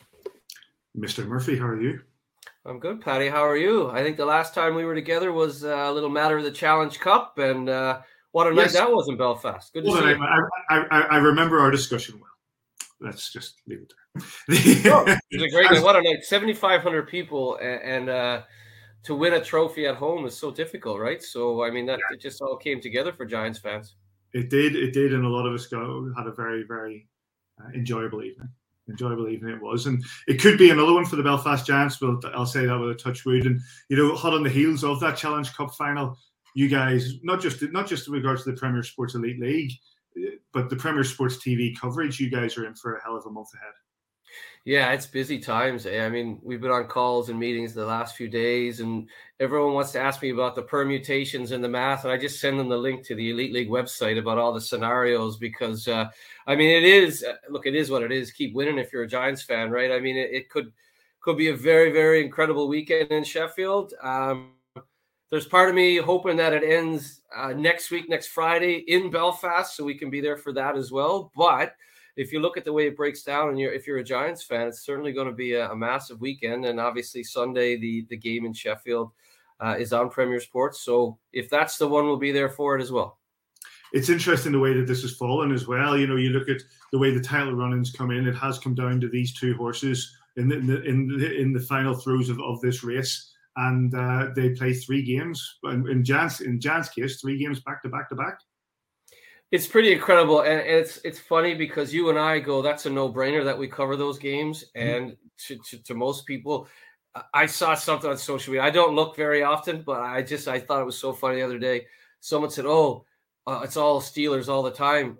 Mr. Murphy, how are you? I'm good, Paddy. How are you? I think the last time we were together was a little matter of the Challenge Cup, and what a night that was in Belfast. Good to see you. I remember our discussion well. Let's just leave it there. It was a great night. What a night. 7,500 people, and to win a trophy at home is so difficult, right? So, I mean, it just all came together for Giants fans. It did, and a lot of us had a very, very enjoyable evening. Enjoyable evening it was, and it could be another one for the Belfast Giants, but I'll say that with a touch wood. And hot on the heels of that Challenge Cup final, you guys, not just in regards to the Premier Sports Elite League, but the Premier Sports TV coverage, you guys are in for a hell of a month ahead. Yeah, it's busy times. I mean, we've been on calls and meetings the last few days, and everyone wants to ask me about the permutations and the math, and I just send them the link to the Elite League website about all the scenarios because, I mean, it is what it is. Keep winning if you're a Giants fan, right? I mean, it could be a very, very incredible weekend in Sheffield. There's part of me hoping that it ends next week, next Friday in Belfast, so we can be there for that as well. But if you look at the way it breaks down, and if you're a Giants fan, it's certainly going to be a massive weekend. And obviously Sunday, the game in Sheffield is on Premier Sports. So if that's the one, we'll be there for it as well. It's interesting the way that this has fallen as well. You look at the way the title run-ins come in. It has come down to these two horses in the final throes of this race, and they play 3 games. In Jan's case, 3 games back to back to back. It's pretty incredible, and it's funny because you and I go, that's a no-brainer that we cover those games, and to most people, I saw something on social media. I don't look very often, but I thought it was so funny the other day. Someone said, it's all Steelers all the time.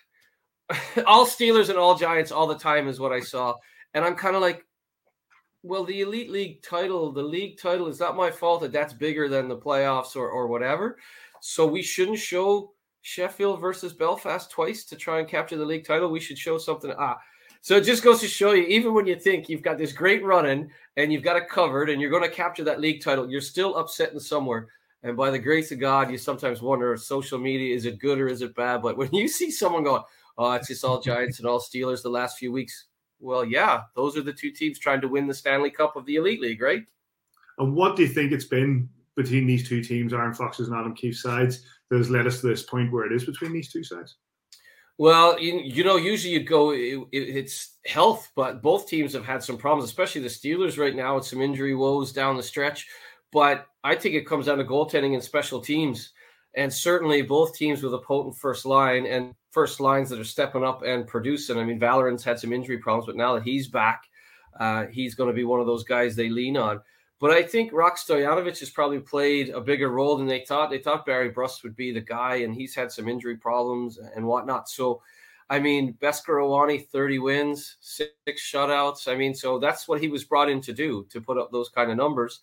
All Steelers and all Giants all the time is what I saw, and I'm kind of like, well, the Elite League title, the league title, is not my fault that's bigger than the playoffs or whatever, so we shouldn't show Sheffield versus Belfast twice to try and capture the league title. We should show something. So it just goes to show you, even when you think you've got this great run-in and you've got it covered and you're going to capture that league title, you're still upsetting somewhere. And by the grace of God, you sometimes wonder if social media, is it good or is it bad? But when you see someone going, it's just all Giants and all Steelers the last few weeks. Well, yeah, those are the 2 teams trying to win the Stanley Cup of the Elite League, right? And what do you think it's been between these 2 teams, Aaron Fox's and Adam Keefe's sides, that has led us to this point where it is between these 2 sides? Well, usually you'd go, it's health, but both teams have had some problems, especially the Steelers right now with some injury woes down the stretch. But I think it comes down to goaltending and special teams. And certainly both teams with a potent first line and first lines that are stepping up and producing. I mean, Valorant's had some injury problems, but now that he's back, he's going to be one of those guys they lean on. But I think Rock Stojanovic has probably played a bigger role than they thought. They thought Barry Brust would be the guy, and he's had some injury problems and whatnot. So, I mean, Beskar Owani, 30 wins, 6 shutouts. I mean, so that's what he was brought in to do, to put up those kind of numbers.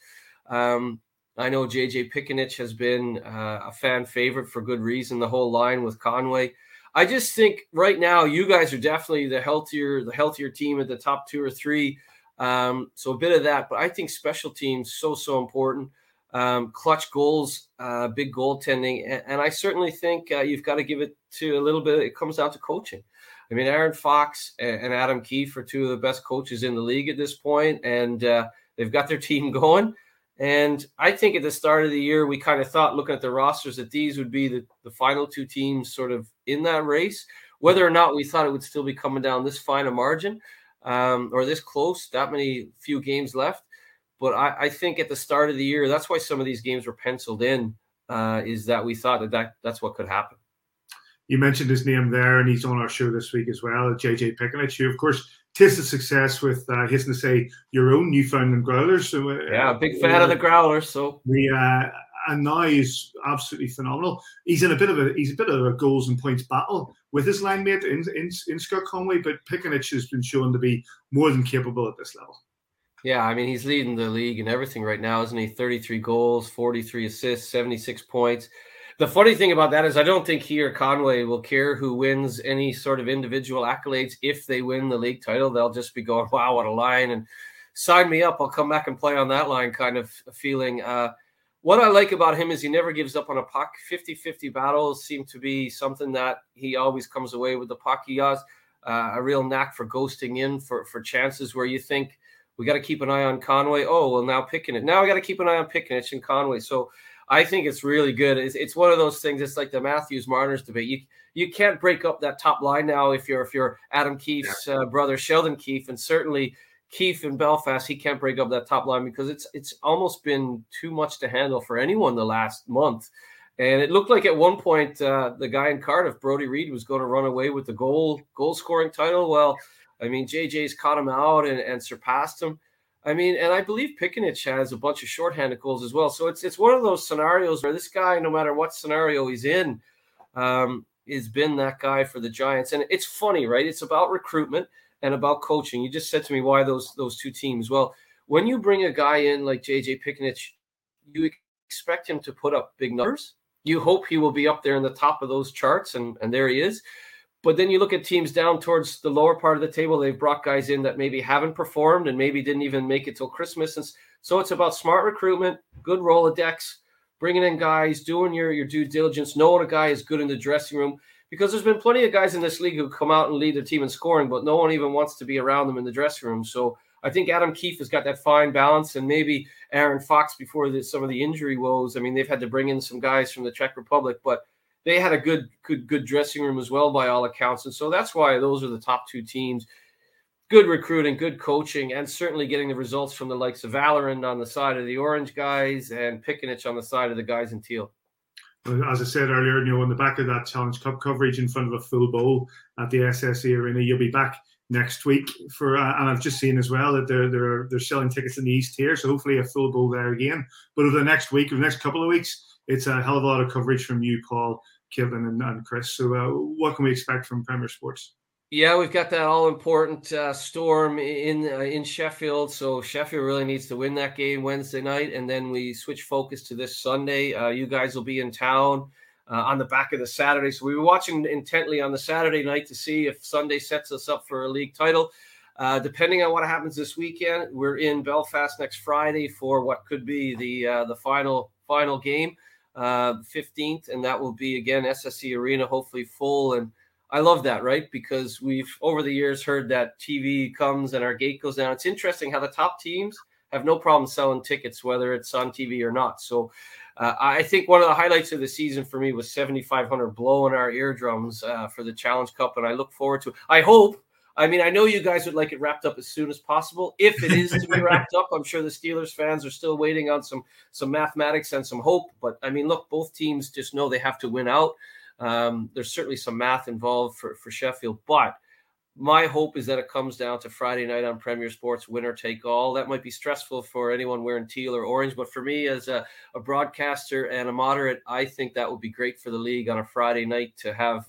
I know JJ Pikanich has been a fan favorite for good reason, the whole line with Conway. I just think right now you guys are definitely the healthier team at the top 2 or 3. So a bit of that, but I think special teams so important. Clutch goals, big goaltending, and I certainly think you've got to give it to a little bit. It comes down to coaching. I mean, Aaron Fox and Adam Keefe are 2 of the best coaches in the league at this point, and they've got their team going. And I think at the start of the year, we kind of thought, looking at the rosters, that these would be the final 2 teams sort of in that race. Whether or not we thought it would still be coming down this fine a margin, or this close, that many few games left. But I think at the start of the year, that's why some of these games were penciled in, is that we thought that's what could happen. You mentioned his name there, and he's on our show this week as well, JJ Pikanich, who, of course, tasted success with, hasten to say, your own Newfoundland Growlers. So, a big fan of the Growlers. So and now he's absolutely phenomenal. He's a bit of a goals and points battle with his line mate in Scott Conway, but Pikanich has been shown to be more than capable at this level. Yeah, I mean, he's leading the league and everything right now, isn't he? 33 goals, 43 assists, 76 points. The funny thing about that is I don't think he or Conway will care who wins any sort of individual accolades. If they win the league title, they'll just be going, wow, what a line, and sign me up. I'll come back and play on that line kind of feeling. What I like about him is he never gives up on a puck. 50-50 battles seem to be something that he always comes away with the puck. He has a real knack for ghosting in for chances where you think, we got to keep an eye on Conway. Oh, well, now Pikanic. Now we got to keep an eye on Pikanic and Conway. So I think it's really good. It's one of those things. It's like the Matthews-Marner's debate. You can't break up that top line now if you're Adam Keefe's brother, Sheldon Keefe, and certainly Keefe in Belfast, he can't break up that top line because it's almost been too much to handle for anyone the last month. And it looked like at one point the guy in Cardiff, Brodie Reid, was going to run away with the goal scoring title. Well, I mean, JJ's caught him out and surpassed him. I mean, and I believe Pikanic has a bunch of shorthanded goals as well. So it's one of those scenarios where this guy, no matter what scenario he's in, has been that guy for the Giants. And it's funny, right? It's about recruitment and about coaching. You just said to me why those two teams. Well, when you bring a guy in like JJ Pikanic, you expect him to put up big numbers. You hope he will be up there in the top of those charts, and there he is. But then you look at teams down towards the lower part of the table, they've brought guys in that maybe haven't performed and maybe didn't even make it till Christmas. And so it's about smart recruitment, good Rolodex, bringing in guys, doing your due diligence, knowing a guy is good in the dressing room. Because there's been plenty of guys in this league who come out and lead their team in scoring, but no one even wants to be around them in the dressing room. So I think Adam Keefe has got that fine balance, and maybe Aaron Fox before some of the injury woes. I mean, they've had to bring in some guys from the Czech Republic, but they had a good dressing room as well by all accounts. And so that's why those are the top two teams. Good recruiting, good coaching, and certainly getting the results from the likes of Valorant on the side of the Orange guys and Pikanic on the side of the guys in teal. As I said earlier, on the back of that Challenge Cup coverage in front of a full bowl at the SSE Arena, you'll be back next week for, and I've just seen as well that they're selling tickets in the East Tier, so hopefully a full bowl there again. But over the next week, or the next couple of weeks, it's a hell of a lot of coverage from you, Paul, Kevin, and Chris. So what can we expect from Premier Sports? Yeah, we've got that all-important storm in Sheffield. So Sheffield really needs to win that game Wednesday night, and then we switch focus to this Sunday. You guys will be in town on the back of the Saturday. So we were watching intently on the Saturday night to see if Sunday sets us up for a league title. Depending on what happens this weekend, we're in Belfast next Friday for what could be the final game, 15th, and that will be again SSE Arena, hopefully full. And I love that, right? Because we've over the years heard that TV comes and our gate goes down. It's interesting how the top teams have no problem selling tickets, whether it's on TV or not. So I think one of the highlights of the season for me was 7,500 blowing our eardrums for the Challenge Cup, and I look forward to it. I know you guys would like it wrapped up as soon as possible. If it is to be wrapped up, I'm sure the Steelers fans are still waiting on some mathematics and some hope. But, I mean, look, both teams just know they have to win out. There's certainly some math involved for Sheffield, but my hope is that it comes down to Friday night on Premier Sports, winner take all. That might be stressful for anyone wearing teal or orange, but for me as a broadcaster and a moderate, I think that would be great for the league on a Friday night to have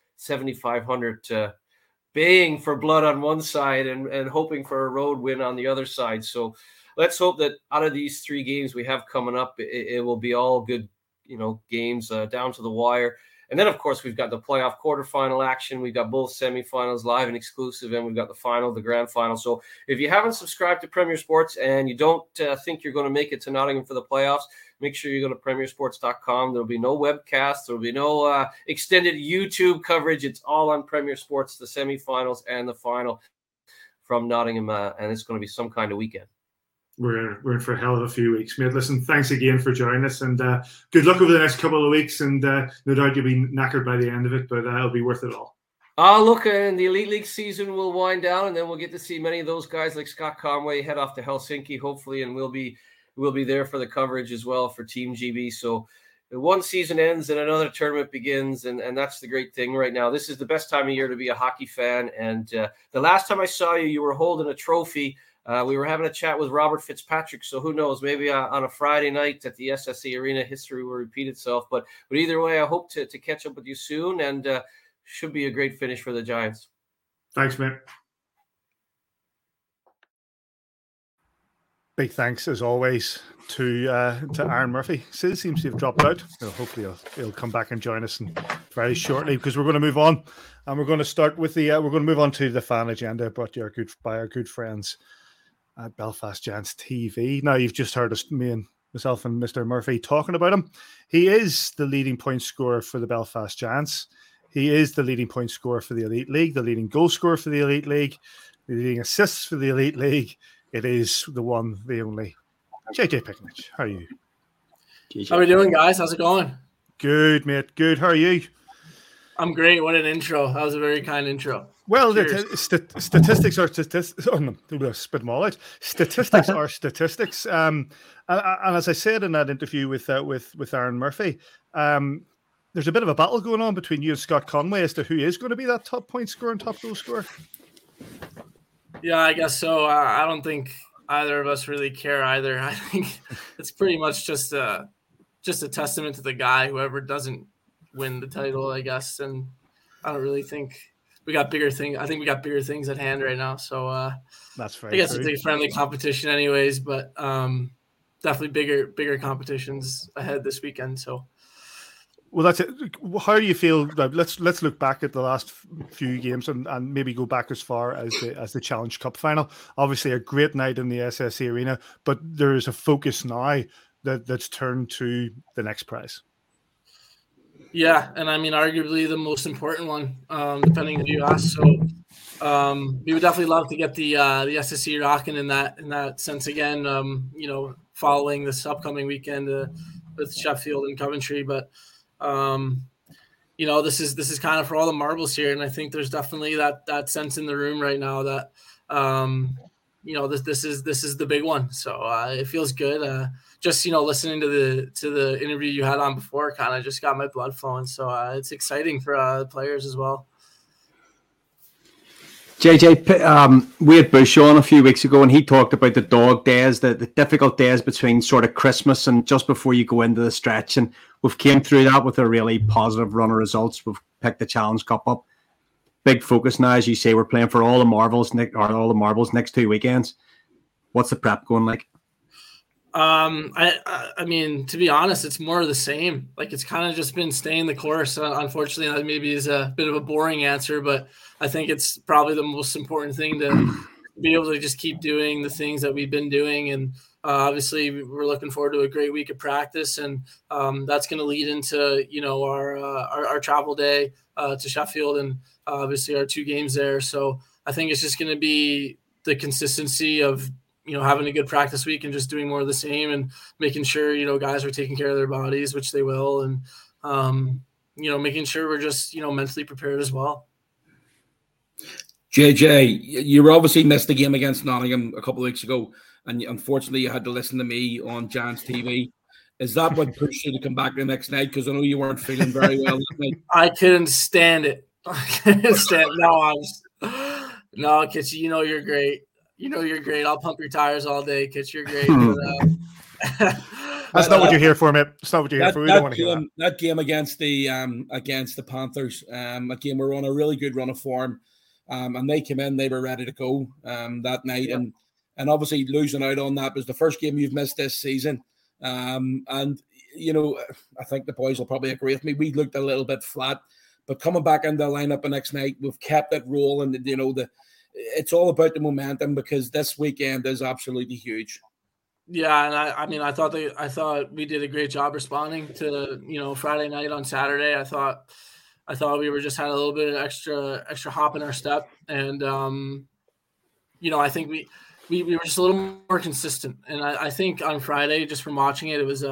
7,500 baying for blood on one side and hoping for a road win on the other side. So let's hope that out of these three games we have coming up, it will be all good, games down to the wire. And then, of course, we've got the playoff quarterfinal action. We've got both semifinals live and exclusive, and we've got the final, the grand final. So if you haven't subscribed to Premier Sports and you don't think you're going to make it to Nottingham for the playoffs, make sure you go to premiersports.com. There'll be no webcast. There'll be no extended YouTube coverage. It's all on Premier Sports, the semifinals and the final from Nottingham, and it's going to be some kind of weekend. We're in for a hell of a few weeks, mate. Listen, thanks again for joining us, and good luck over the next couple of weeks. And no doubt you'll be knackered by the end of it, but it'll be worth it all. Look, and the Elite League season will wind down, and then we'll get to see many of those guys like Scott Conway head off to Helsinki, hopefully, and we'll be there for the coverage as well for Team GB. So one season ends and another tournament begins, and that's the great thing right now. This is the best time of year to be a hockey fan, and the last time I saw you, you were holding a trophy. We were having a chat with Robert Fitzpatrick, so who knows, maybe on a Friday night at the SSE Arena, history will repeat itself. But either way, I hope to catch up with you soon, and should be a great finish for the Giants. Thanks, mate. Big thanks, as always, to Aaron Murphy. Sid seems to have dropped out. Hopefully he'll come back and join us very shortly, because we're going to move on, and we're going to start with we're going to move on to the fan agenda brought to you by our good friends at Belfast Giants TV. Now, you've just heard us, myself and Mr. Murphy talking about him. He is the leading point scorer for the Belfast Giants. He is the leading point scorer for the Elite League, the leading goal scorer for the Elite League, the leading assists for the Elite League. It is the one, the only, JJ Pickenich. How are you? How are we doing, guys? How's it going? Good, mate. Good. How are you? I'm great. What an intro. That was a very kind intro. Well, statistics are statistics. Oh, no, spit them all out. Statistics are statistics. And as I said in that interview with Aaron Murphy, there's a bit of a battle going on between you and Scott Conway as to who is going to be that top point scorer and top goal scorer. Yeah, I guess so. I don't think either of us really care either. I think it's pretty much just a testament to the guy, whoever doesn't win the title, I guess. And I don't really think we got bigger things. I think we got bigger things at hand right now. So that's very I guess true. It's a friendly competition anyways, but definitely bigger competitions ahead this weekend. So. Well, that's it. How do you feel? Let's look back at the last few games and maybe go back as far as the Challenge Cup final. Obviously, a great night in the SSE Arena, but there is a focus now that's turned to the next prize. Yeah, and I mean, arguably the most important one, depending who you ask. So we would definitely love to get the SSE rocking in that sense again. Following this upcoming weekend with Sheffield and Coventry, but. This is kind of for all the marbles here, and I think there's definitely that sense in the room right now that this is the big one. So it feels good. Just listening to the interview you had on before, kind of just got my blood flowing. So it's exciting for the players as well. JJ, we had Bush on a few weeks ago, and he talked about the dog days, the difficult days between sort of Christmas and just before you go into the stretch. And we've came through that with a really positive run of results. We've picked the Challenge Cup up. Big focus now, as you say, we're playing for all the marbles next 2 weekends. What's the prep going like? I mean, to be honest, it's more of the same. Like, it's kind of just been staying the course. Unfortunately, that maybe is a bit of a boring answer, but I think it's probably the most important thing to be able to just keep doing the things that we've been doing. And obviously, we're looking forward to a great week of practice, and that's going to lead into our travel day to Sheffield, and obviously our 2 games there. So I think it's just going to be the consistency of having a good practice week and just doing more of the same and making sure, guys are taking care of their bodies, which they will. And, making sure we're just, mentally prepared as well. JJ, you obviously missed the game against Nottingham a couple of weeks ago, and unfortunately you had to listen to me on Giants TV. Is that what pushed you to come back the next night? Because I know you weren't feeling very well that night. I couldn't stand it. No, Kitchy, you're great. You're great. I'll pump your tires all day, Kitch. You're great. That's not what you're here for, mate. That's not what you're here for. We don't want to hear that game against the Panthers. Again, we're on a really good run of form, and they came in. They were ready to go that night, and obviously losing out on that was the first game you've missed this season. And I think the boys will probably agree with me. We looked a little bit flat, but coming back into the lineup the next night, we've kept it rolling. It's all about the momentum, because this weekend is absolutely huge. Yeah, and I thought we did a great job responding to Friday night on Saturday. I thought we were just had a little bit of extra hop in our step, and I think we were just a little more consistent. And I think on Friday, just from watching it, we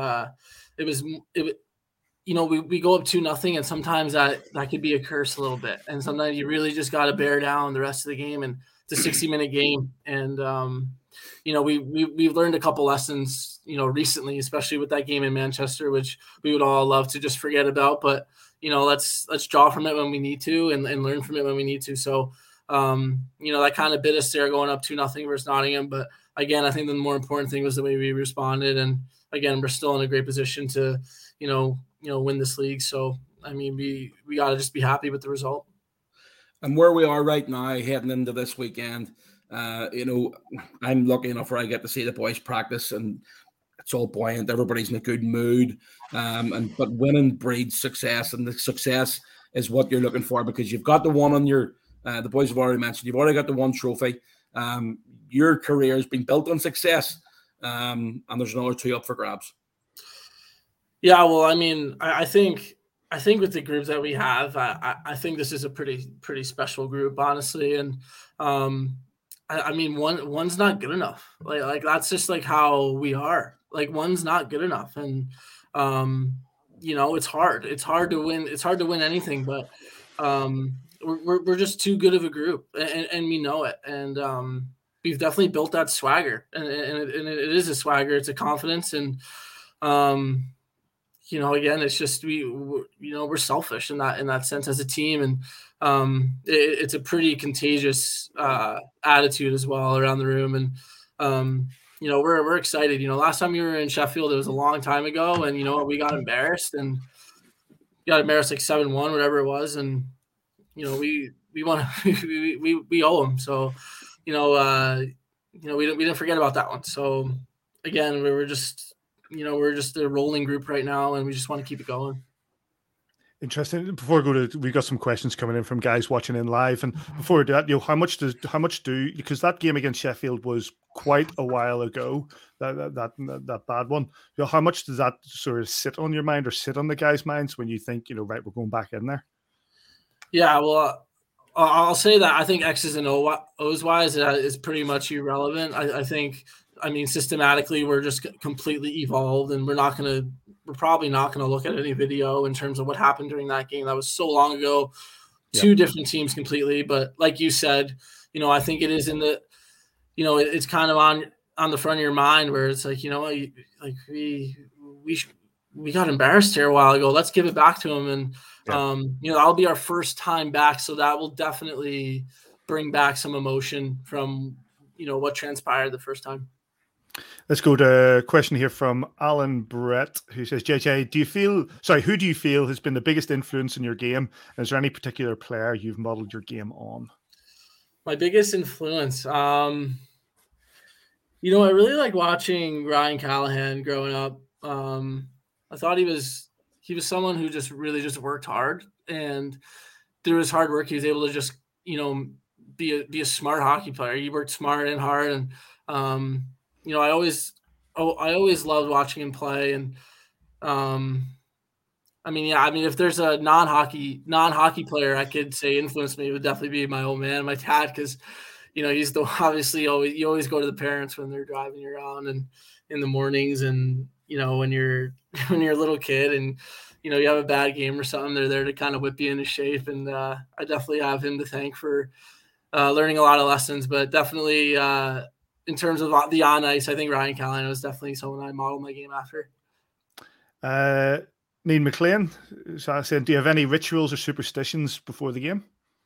go up 2-0, and sometimes that could be a curse a little bit. And sometimes you really just got to bear down the rest of the game, and it's a 60-minute game. And, we've learned a couple lessons, recently, especially with that game in Manchester, which we would all love to just forget about. But, let's draw from it when we need to and learn from it when we need to. So, that kind of bit us there going up 2-0 versus Nottingham. But again, I think the more important thing was the way we responded. And again, we're still in a great position to, win this league. So, I mean, we got to just be happy with the result. And where we are right now, heading into this weekend, I'm lucky enough where I get to see the boys practice, and it's all buoyant. Everybody's in a good mood, but winning breeds success, and the success is what you're looking for, because you've got the one on your. The boys have already mentioned you've already got the one trophy. Your career has been built on success, and there's another 2 up for grabs. Yeah, well, I mean, I think with the group that we have, I think this is a pretty special group, honestly. And I mean, one's not good enough. Like that's just like how we are. Like one's not good enough, and it's hard. It's hard to win. It's hard to win anything, but we're just too good of a group, and we know it. And we've definitely built that swagger, and it is a swagger. It's a confidence, and again, it's just we're selfish in that sense as a team, and it's a pretty contagious attitude as well around the room. And we're excited. Last time we were in Sheffield, it was a long time ago, and we got embarrassed like 7-1, whatever it was, and we want to we owe them. So we didn't forget about that one. So again, we're just a rolling group right now, and we just want to keep it going. Interesting. Before we go we've got some questions coming in from guys watching in live, and before that, how much because that game against Sheffield was quite a while ago, that bad one. How much does that sort of sit on your mind or sit on the guys' minds when you think, right, we're going back in there? Yeah, well, I'll say that I think X's and O's wise is pretty much irrelevant. I think, systematically we're just completely evolved, and we're probably not going to look at any video in terms of what happened during that game. That was so long ago, two different teams completely. But like you said, I think it is in the, it's kind of on the front of your mind where it's like, we got embarrassed here a while ago. Let's give it back to them. And, that'll be our first time back. So that will definitely bring back some emotion from, what transpired the first time. Let's go to a question here from Alan Brett, who says, JJ, who do you feel has been the biggest influence in your game? And is there any particular player you've modeled your game on? My biggest influence? I really like watching Ryan Callahan growing up. I thought he was someone who just really worked hard, and through his hard work, he was able to just, be a smart hockey player. He worked smart and hard. And, I always loved watching him play. And, if there's a non-hockey player I could say influenced me, it would definitely be my old man, my dad. Cause he's you always go to the parents when they're driving you around and in the mornings. And, when you're a little kid and, you have a bad game or something, they're there to kind of whip you into shape. And I definitely have him to thank for learning a lot of lessons, but definitely in terms of the on ice, I think Ryan Callahan was definitely someone I modeled my game after. Neil McLean, so I said, do you have any rituals or superstitions before the game?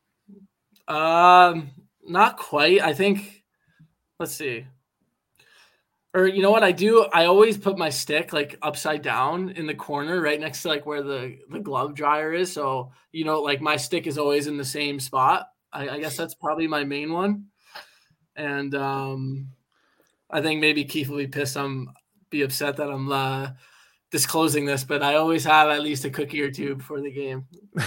Not quite. I think, let's see. Or you know what I do? I always put my stick like upside down in the corner right next to like where the glove dryer is. So, like my stick is always in the same spot. I guess that's probably my main one. And I think maybe Keith will be upset that I'm disclosing this, but I always have at least a cookie or two before the game.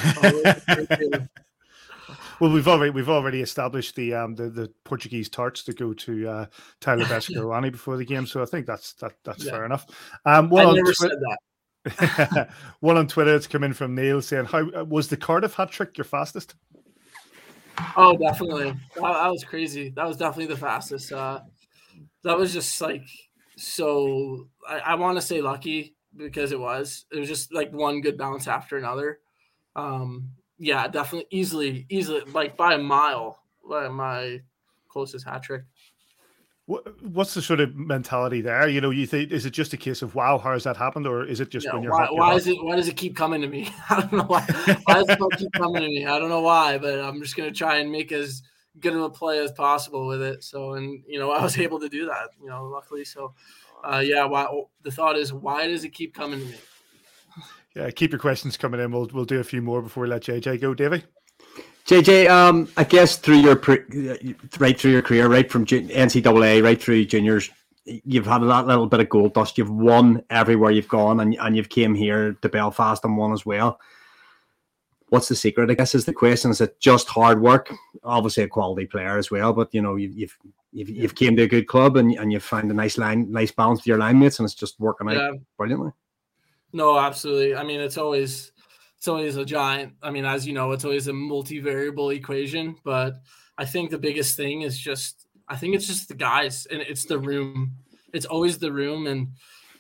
Well, we've already established the Portuguese tarts that go to Tyler Beskorowany before the game, so I think that's fair enough. I never said that. One on Twitter, it's come in from Neil saying, "How was the Cardiff hat trick your fastest?" Oh, definitely. That was crazy. That was definitely the fastest. That was just like so. I want to say lucky because it was just like one good bounce after another. Yeah, definitely, easily, like by a mile, my closest hat trick. What's the sort of mentality there? You think, is it just a case of wow, how has that happened, or is it just when you're why does it keep coming to me? I don't know why. Why does it keep coming to me? I don't know why, but I'm just gonna try and make as good of a play as possible with it. So, and I was able to do that. Luckily. So, the thought is, why does it keep coming to me? Yeah, keep your questions coming in. We'll do a few more before we let JJ go, Davey. JJ, I guess right through your career, right from NCAA, right through juniors, you've had that little bit of gold dust. You've won everywhere you've gone, and you've came here to Belfast and won as well. What's the secret? I guess is the question. Is it just hard work? Obviously, a quality player as well, but you know you've came to a good club and you've found a nice balance with your line mates, and it's just working out brilliantly. No, absolutely. I mean, it's always a giant. I mean, as you know, it's always a multivariable equation. But I think the biggest thing is just the guys, and it's the room. It's always the room, and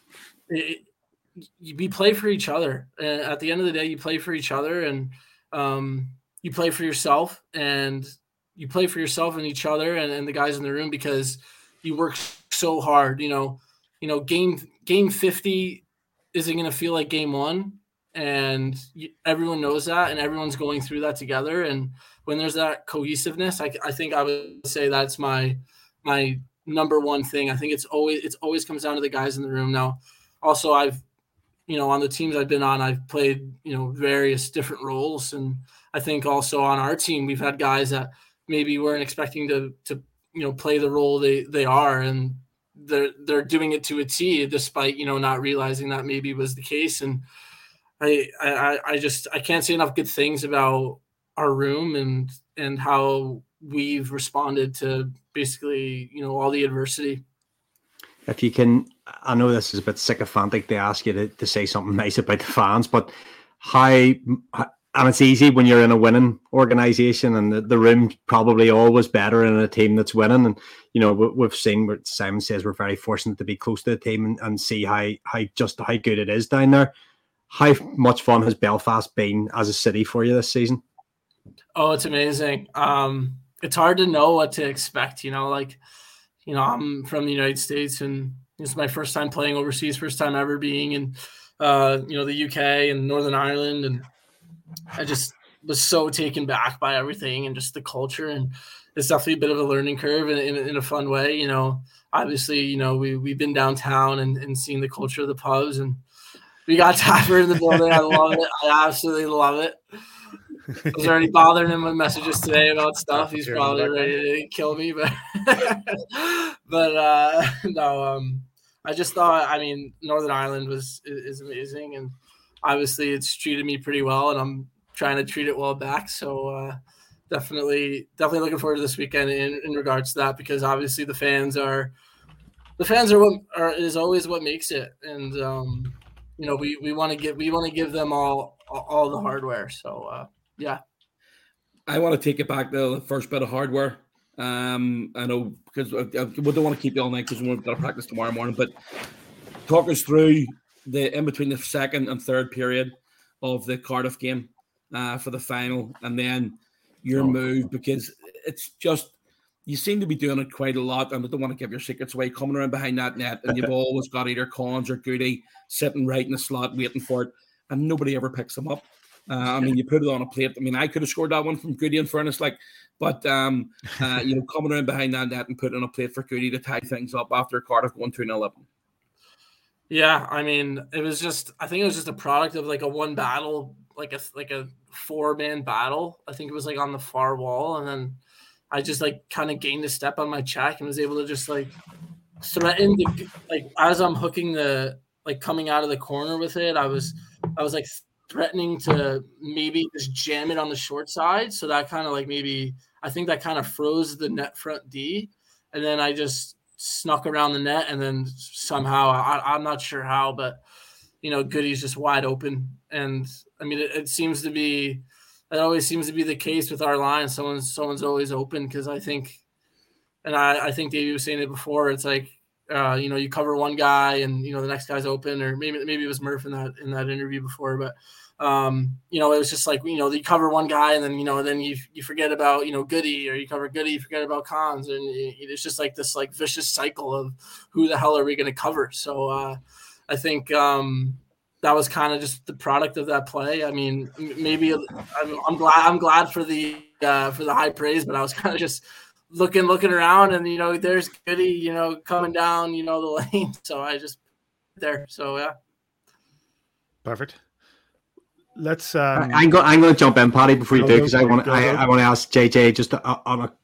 we play for each other. And at the end of the day, you play for each other, and you play for yourself, and you play for yourself and each other, and the guys in the room, because you work so hard. You know, game 50 isn't going to feel like game 1. And everyone knows that, and everyone's going through that together. And when there's that cohesiveness, I think I would say that's my number one thing. I think it's always comes down to the guys in the room. Now, also I've, on the teams I've been on, I've played, various different roles. And I think also on our team, we've had guys that maybe weren't expecting to play the role they are. And they're doing it to a T, despite, not realizing that maybe was the case. And I can't say enough good things about our room and how we've responded to basically, all the adversity. If you can, I know this is a bit sycophantic to ask you to say something nice about the fans, but and it's easy when you're in a winning organization, and the room's probably always better in a team that's winning. And, we've seen what Simon says, we're very fortunate to be close to the team and see how good it is down there. How much fun has Belfast been as a city for you this season? Oh, it's amazing. It's hard to know what to expect. I'm from the United States, and it's my first time playing overseas, first time ever being in, the UK and Northern Ireland. And I just was so taken back by everything and just the culture. And it's definitely a bit of a learning curve in a fun way. Obviously, we've been downtown and seen the culture of the pubs, and we got Tapper in the building. I love it. I absolutely love it. I was already bothering him with messages today about stuff. He's probably ready to kill me, but no. I just thought, Northern Ireland is amazing, and obviously it's treated me pretty well, and I'm trying to treat it well back. So definitely looking forward to this weekend in regards to that, because obviously the fans are is always what makes it, and we want to give them all the hardware. So yeah, I want to take it back to the first bit of hardware. I know, because we don't want to keep you all night because we've got to practice tomorrow morning. But talk us through the in between the second and third period of the Cardiff game for the final, and then your move, because it's just, you seem to be doing it quite a lot, and I don't want to give your secrets away, coming around behind that net, and you've always got either Collins or Goody sitting right in the slot waiting for it, and nobody ever picks them up. You put it on a plate. I could have scored that one from Goody, in fairness, but coming around behind that net and putting on a plate for Goody to tie things up after Cardiff going 2-0 up. Yeah, I think it was just a product of a one battle, like a 4-man battle. I think it was on the far wall, and then I just kind of gained a step on my check and was able to just threaten as I'm hooking coming out of the corner with it. I was threatening to maybe just jam it on the short side. So that kind of I think that kind of froze the net front D. And then I just snuck around the net, and then somehow I'm not sure how, but Goody's just wide open. And it seems to be, it always seems to be the case with our line. Someone's always open, because I think Davey was saying it before. It's you cover one guy and the next guy's open, or maybe it was Murph in that interview before, but it was just you cover one guy, and then then you forget about Goody, or you cover Goody, you forget about Collins, and it's just this vicious cycle of who the hell are we going to cover. So I think that was kind of just the product of that play. Maybe I'm glad for the high praise, but I was kind of just looking around, and there's Goody coming down the lane, so I just there. So yeah, perfect. let's. I'm going to jump in, Paddy, before you do, because I want to ask JJ just on a,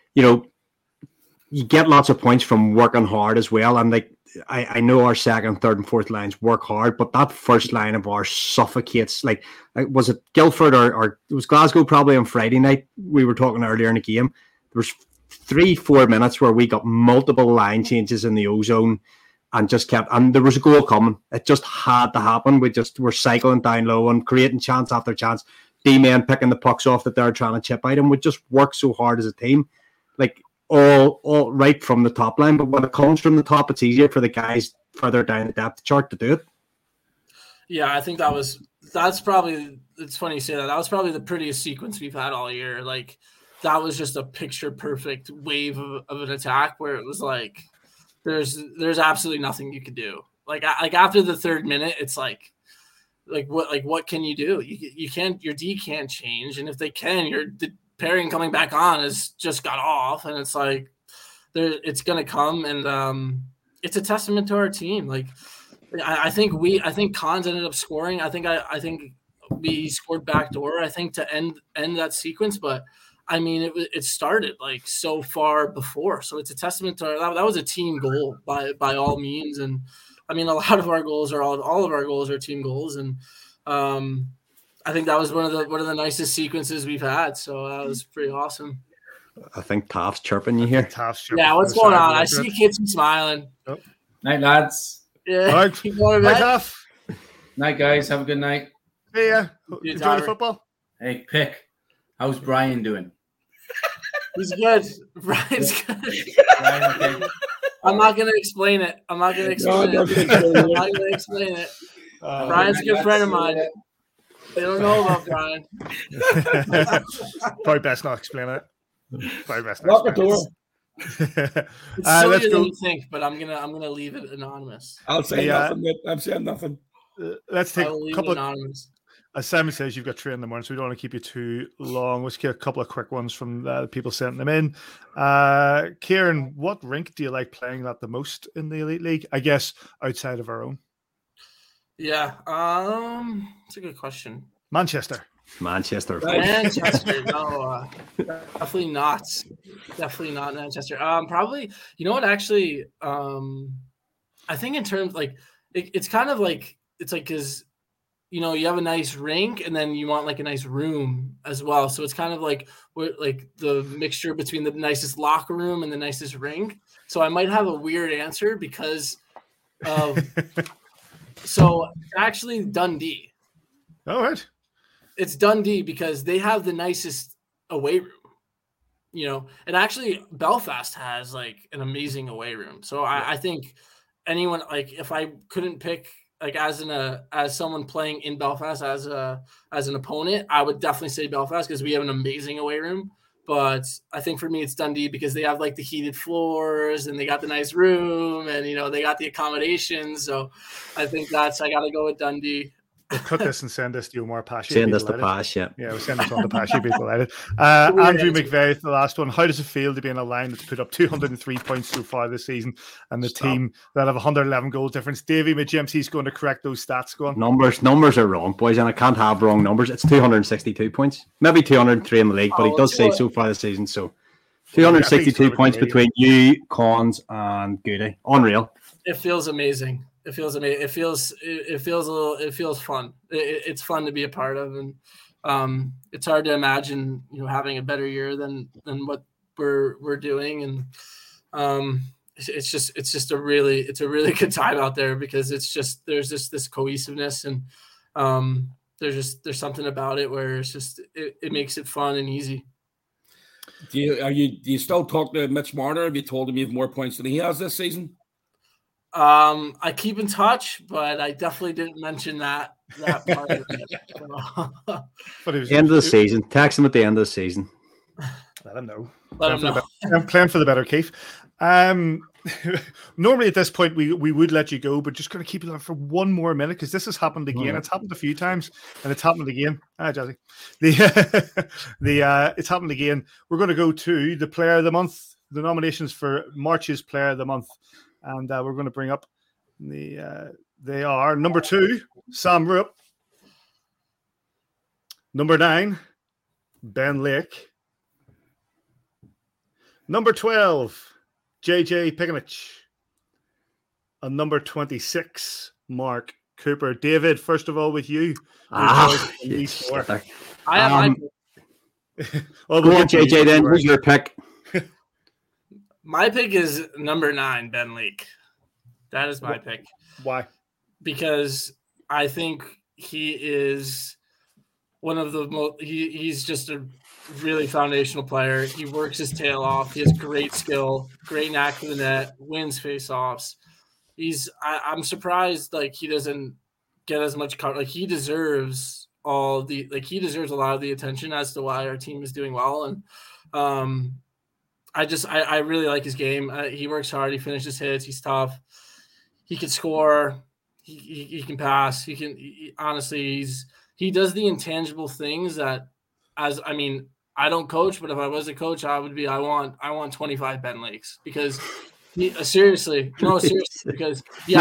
you get lots of points from working hard as well, and like I know our second, third, and fourth lines work hard, but that first line of ours suffocates. Like, was it Guildford or it was Glasgow probably on Friday night? We were talking earlier in the game. There was 3-4 minutes where we got multiple line changes in the ozone. And just kept, and there was a goal coming. It just had to happen. We just were cycling down low and creating chance after chance. D-men picking the pucks off that they're trying to chip out, and we just work so hard as a team, like all right from the top line. But when it comes from the top, it's easier for the guys further down the depth chart to do it. Yeah, I think that's probably. It's funny you say that. That was probably the prettiest sequence we've had all year. Like, that was just a picture perfect wave of an attack where it was like. There's absolutely nothing you could do. Like after the third minute, it's like what can you do? You can't. Your D can't change, and if they can, the pairing coming back on has just got off, and it's like it's gonna come, and it's a testament to our team. Like I think Cons ended up scoring. I think we scored backdoor. I think to end that sequence, but. I mean, it started like so far before, so it's a testament to that was a team goal by all means, and I mean a lot of our goals are all of our goals are team goals, and I think that was one of the nicest sequences we've had, so that was pretty awesome. I think Taft's chirping you here. Yeah, what's going on? I see kids smiling. Oh. Night, lads. Yeah. All right. Night, Taft. Night, guys. Have a good night. See ya. Enjoy the football. Hey, Pick. How's Brian doing? He's good. Brian's good. Brian, okay. I'm not going to explain it. Brian's a good friend of mine. They don't know about Brian. Probably best not explain it. Lock the door. It's sillier than you think, but I'm gonna leave it anonymous. I'll say nothing. Mate. I'm saying nothing. Let's take a couple of anonymous. As Simon says, you've got 3 in the morning, so we don't want to keep you too long. Let's get a couple of quick ones from the people sending them in. Kieran, what rink do you like playing at the most in the Elite League? I guess outside of our own. Yeah, it's a good question. Manchester. No, definitely not. Definitely not Manchester. Probably. You know what? Actually, I think in terms like it's kind of like it's like because. You know, you have a nice rink and then you want like a nice room as well. So it's kind of like the mixture between the nicest locker room and the nicest rink. So I might have a weird answer because of so actually Dundee. All right. It's Dundee because they have the nicest away room. You know, and actually Belfast has like an amazing away room. So I think anyone like if I couldn't pick like as someone playing in Belfast as an opponent, I would definitely say Belfast because we have an amazing away room. But I think for me it's Dundee because they have like the heated floors and they got the nice room and you know they got the accommodations. So I think I got to go with Dundee. We'll cut this and send this to Omar Pashi. Send this to Pash, yeah. Yeah, we'll send this on to Pashi. Be delighted. Andrew McVeigh, the last one. How does it feel to be in a line that's put up 203 points so far this season and the team that have 111 goal difference? Davey McGMC is going to correct those stats. Go on. Numbers are wrong, boys, and I can't have wrong numbers. It's 262 points. Maybe 203 in the league, but he does say so far this season. So 262 points between you, Cons, and Goody. Unreal. It feels amazing. It feels amazing. It feels fun. It's fun to be a part of, and it's hard to imagine, you know, having a better year than what we're doing, and it's just a really good time out there because there's this cohesiveness and there's something about it where it's just it makes it fun and easy. Do you still talk to Mitch Marner? Have you told him you have more points than he has this season? I keep in touch, but I definitely didn't mention that part of it. But it was end of the season. Text him at the end of the season. Let him know. I'm playing for the better, Keith. Normally at this point we would let you go, but just going to keep you on for one more minute because this has happened again. It's happened a few times, and it's happened again. Jazzy. It's happened again. We're going to go to the Player of the Month. The nominations for March's Player of the Month. And we're going to bring up they are number 2, Sam Rupp. Number 9, Ben Lake. Number 12, JJ Pikanich. And number 26, Mark Cooper. David, first of all, with you. Yes. I have Well, go on, JJ, then. Who's your pick? my pick is number 9, Ben Lake. That is my pick. Why? Because I think he is one of the most. He's just a really foundational player. He works his tail off. He has great skill, great knack for the net, wins face-offs. I'm surprised he doesn't get as much cover. He deserves he deserves a lot of the attention as to why our team is doing well. And I really like his game. He works hard. He finishes hits. He's tough. He can score. He can pass. Honestly, he does the intangible things that, I don't coach, but if I was a coach, I want 25 Ben Lakes because seriously, because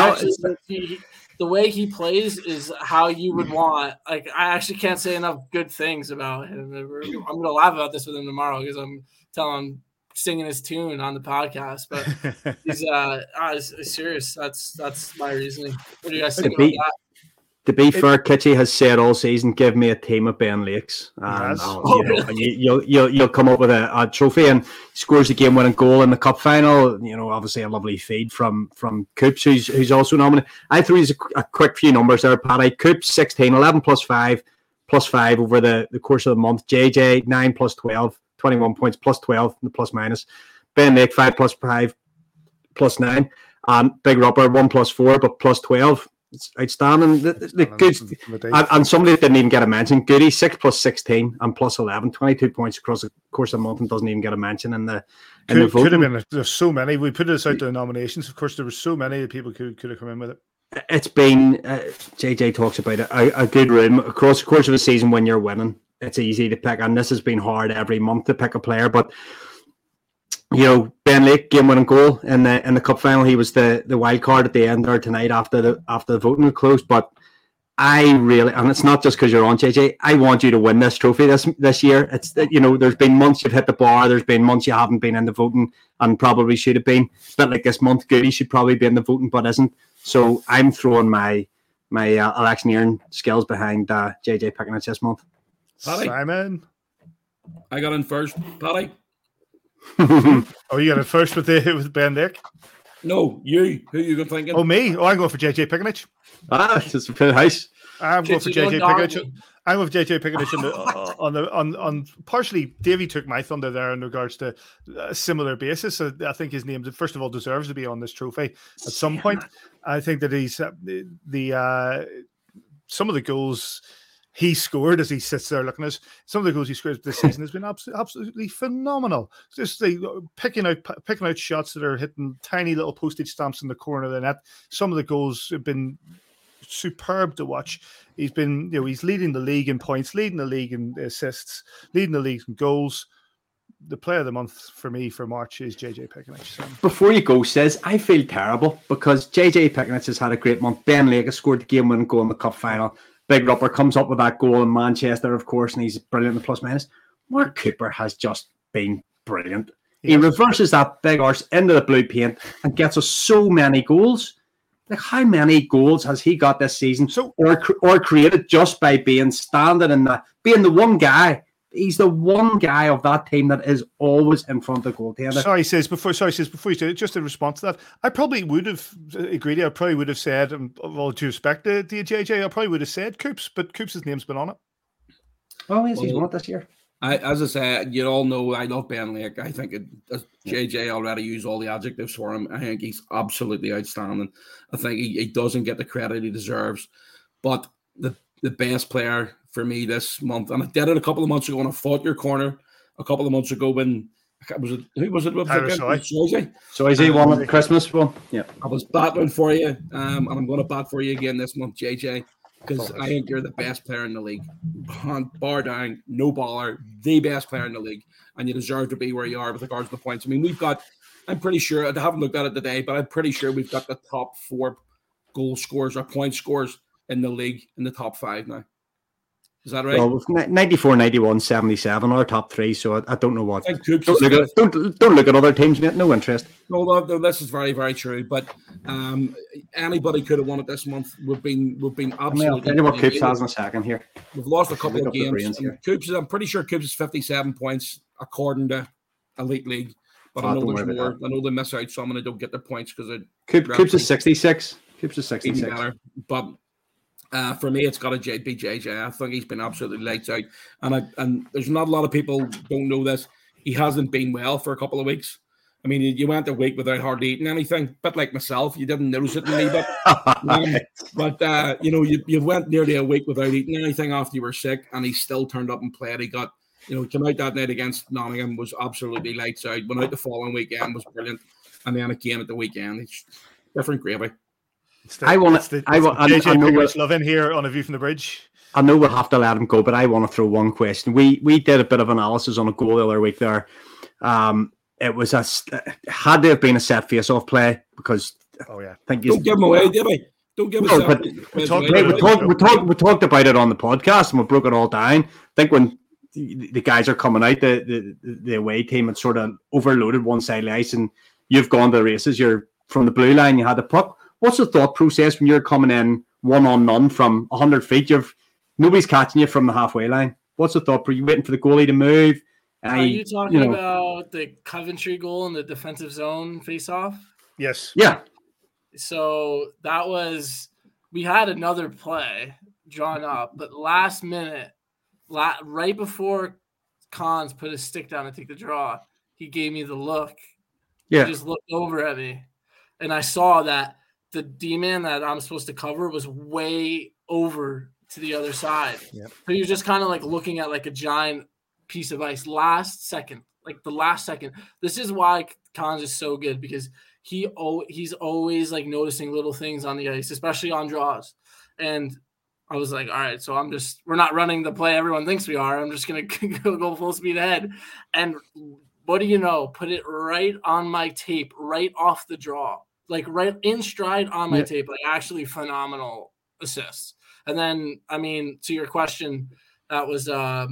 the way he plays is how you would want. I actually can't say enough good things about him. I'm going to laugh about this with him tomorrow because I'm telling him singing his tune on the podcast, but he's serious. That's my reasoning. What do you guys think about that? To be fair, Kitchie has said all season, give me a team of Ben Lakes. And you'll come up with a trophy, and scores a game-winning goal in the cup final. Obviously a lovely feed from Coops, who's also nominated. I threw you a quick few numbers there, Paddy. Coops 16, 11 plus 5 over the course of the month. JJ 9 plus 12, 21 points plus 12 in the plus minus. Ben Lake 5 plus 5 plus 9. Big Rupper 1 plus 4 but plus 12. It's outstanding. The goods, and somebody that didn't even get a mention. Goody 6 plus 16 and plus 11, 22 points across the course of the month and doesn't even get a mention in the voting. Could have been. There's so many. We put this out to the nominations. Of course, there were so many people could have come in with it. It's been JJ talks about it. A good room across the course of the season when you're winning. It's easy to pick, and this has been hard every month to pick a player, but. Ben Lake game-winning goal in the cup final. He was the wild card at the end there tonight after the voting was closed. But I really, and it's not just because you're on, JJ. I want you to win this trophy this year. It's there's been months you've hit the bar. There's been months you haven't been in the voting and probably should have been. A bit like this month, Goody should probably be in the voting but isn't. So I'm throwing my electioneering skills behind JJ Pikanich this month. Paddy. Simon, I got in first. Paddy. Oh, you got it first with Ben Lake? No, you. Who are you thinking? Oh, me? Oh, I'm going for JJ Pikanich. It's a bit nice. I'm going for JJ Pikanich. I'm with JJ Pikanich on partially. Davey took my thunder there in regards to a similar basis. I think his name, first of all, deserves to be on this trophy at some point. I think that he's some of the goals he scored as he sits there looking at us. Some of the goals he scored this season has been absolutely phenomenal. Just picking out shots that are hitting tiny little postage stamps in the corner of the net. Some of the goals have been superb to watch. He's been, he's leading the league in points, leading the league in assists, leading the league in goals. The player of the month for me for March is JJ Pikanich. So. Before you go, says I feel terrible because JJ Pikanich has had a great month. Ben Lake has scored the game-winning goal in the cup final. Big Rupper comes up with that goal in Manchester, of course, and he's brilliant in the plus minus. Mark Cooper has just been brilliant. He reverses that big arse into the blue paint and gets us so many goals. Like, how many goals has he got this season, or created just by being being the one guy? He's the one guy of that team that is always in front of the goaltender. Sorry, says before you say it, just in response to that, I probably would have agreed. I probably would have said, and all due respect to JJ, I probably would have said Coops, but Coops' name's been on it. Oh, yes, he's won it this year. As I said, you all know I love Ben Lake. I think JJ already used all the adjectives for him. I think he's absolutely outstanding. I think he doesn't get the credit he deserves. But the best player for me this month, and I did it a couple of months ago when I fought your corner a couple of months ago when who was it? Soisy won the Christmas one. Yeah, I was battling for you, and I'm going to bat for you again this month, JJ, because I think you're the best player in the league, bar down, no baller, the best player in the league, and you deserve to be where you are with regards to the points. I mean, I'm pretty sure, I haven't looked at it today, but I'm pretty sure we've got the top 4 goal scorers or point scorers in the league in the top 5 now. Is that right? Well, 94, 91, 77 are top three, so I don't know what. Don't look at other teams, mate. No interest. No, this is very, very true. But anybody could have won it this month. We've been absolutely. I know what Coops has in a second here. We've lost a couple of games. Coops, I'm pretty sure Coops is 57 points according to Elite League. But I know there's more. I know they miss out some and they don't get their points because Coops is 66. Coops is 66. Better. But for me, it's got to be JJ. I think he's been absolutely lights out. And there's not a lot of people don't know this. He hasn't been well for a couple of weeks. I mean, you went a week without hardly eating anything. But like myself, you didn't notice it in me. But you went nearly a week without eating anything after you were sick, and he still turned up and played. He got, came out that night against Nottingham, was absolutely lights out. Went out the following weekend, was brilliant. And then again at the weekend, it's different gravy. I know JJ love in here on A View from the Bridge. I know we'll have to let him go, but I want to throw one question. We did a bit of analysis on a goal the other week there. It was had to have been a set face-off play because I think don't give him away, did we? Don't give him away. We talked about it on the podcast and we broke it all down. I think when the guys are coming out, the away team had sort of overloaded one side of the ice, and you've gone to the races. You're from the blue line. You had the puck. What's the thought process when you're coming in 1-on-1 from 100 feet? Nobody's catching you from the halfway line. What's the thought? Are you waiting for the goalie to move? Are you talking about the Coventry goal in the defensive zone face-off? Yes. Yeah. So that was we had another play drawn up, but last minute, right before Cons put his stick down to take the draw, he gave me the look. Yeah. He just looked over at me, and I saw that the D-man that I'm supposed to cover was way over to the other side. Yep. So he was just kind of like looking at like a giant piece of ice last second. This is why Cons is so good, because he's always like noticing little things on the ice, especially on draws. And I was like, all right, so we're not running the play everyone thinks we are. I'm just going to go full speed ahead. And what do you know? Put it right on my tape, right off the draw, like right in stride on my tape, like actually phenomenal assists. And then, I mean, to your question, that was,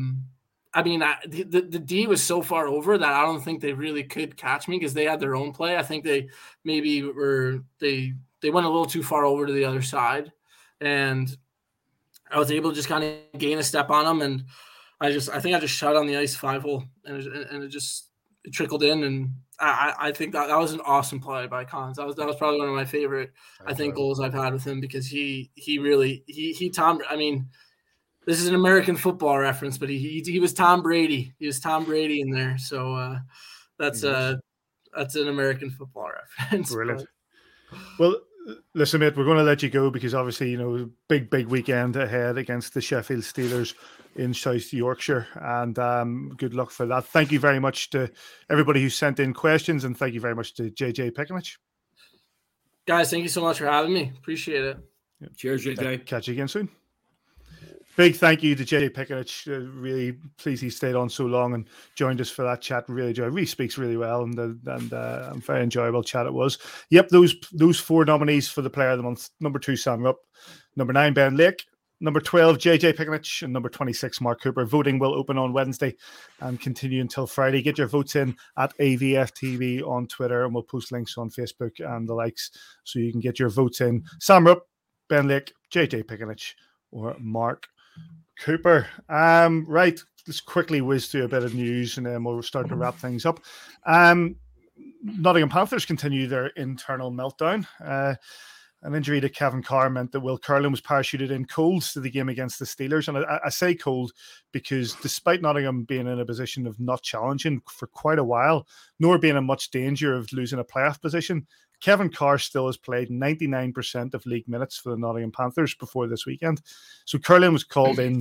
the D was so far over that I don't think they really could catch me because they had their own play. I think they maybe they went a little too far over to the other side, and I was able to just kind of gain a step on them, and I think I just shot on the ice 5-hole, and it trickled in, and I think that was an awesome play by Cons. That was probably one of my favorite goals I've had with him, because he really Tom. I mean, this is an American football reference, but he was Tom Brady. He was Tom Brady in there, so that's an American football reference. Brilliant. Well, listen, mate, we're going to let you go because obviously, big weekend ahead against the Sheffield Steelers in South Yorkshire, and good luck for that. Thank you very much to everybody who sent in questions, and thank you very much to JJ Pekanich. Guys, thank you so much for having me. Appreciate it. Yeah. Cheers, JJ. Catch you again soon. Big thank you to JJ Pekanich. Really pleased he stayed on so long and joined us for that chat. Really speaks really well, and very enjoyable chat it was. Yep, those 4 nominees for the Player of the Month: number 2, Sam Rupp; number 9, Ben Lake; number 12, JJ Pekanich; and number 26, Mark Cooper. Voting will open on Wednesday and continue until Friday. Get your votes in at AVFTV on Twitter, and we'll post links on Facebook and the likes so you can get your votes in. Sam Rupp, Ben Lake, JJ Pekanich, or Mark Cooper. Right, let's quickly whiz through a bit of news and then we'll start to wrap things up. Nottingham Panthers continue their internal meltdown. An injury to Kevin Carr meant that Will Curlin was parachuted in cold to the game against the Steelers. And I say cold because despite Nottingham being in a position of not challenging for quite a while, nor being in much danger of losing a playoff position, Kevin Carr still has played 99% of league minutes for the Nottingham Panthers before this weekend. So Curlin was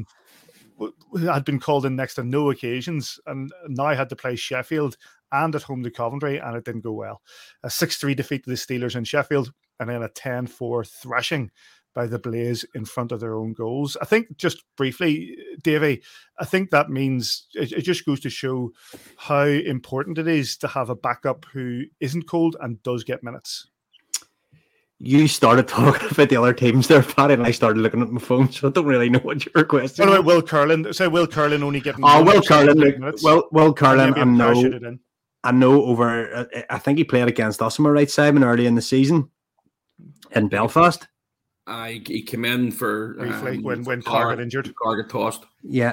had been called in next to no occasions, and now had to play Sheffield and at home to Coventry, and it didn't go well. A 6-3 defeat to the Steelers in Sheffield, and then a 10-4 thrashing by the Blaze in front of their own goals. I think, just briefly, Davey, I think that means it just goes to show how important it is to have a backup who isn't cold and does get minutes. You started talking about the other teams there, Paddy, and I started looking at my phone, so I don't really know what your question By the way, is. Will Curlin. So Will Curlin only getting. Will Curlin. Will Curlin, I know over. I think he played against us, am I right, Simon, early in the season in Belfast. He came in for briefly when Carr got injured. Carr got tossed. Yeah.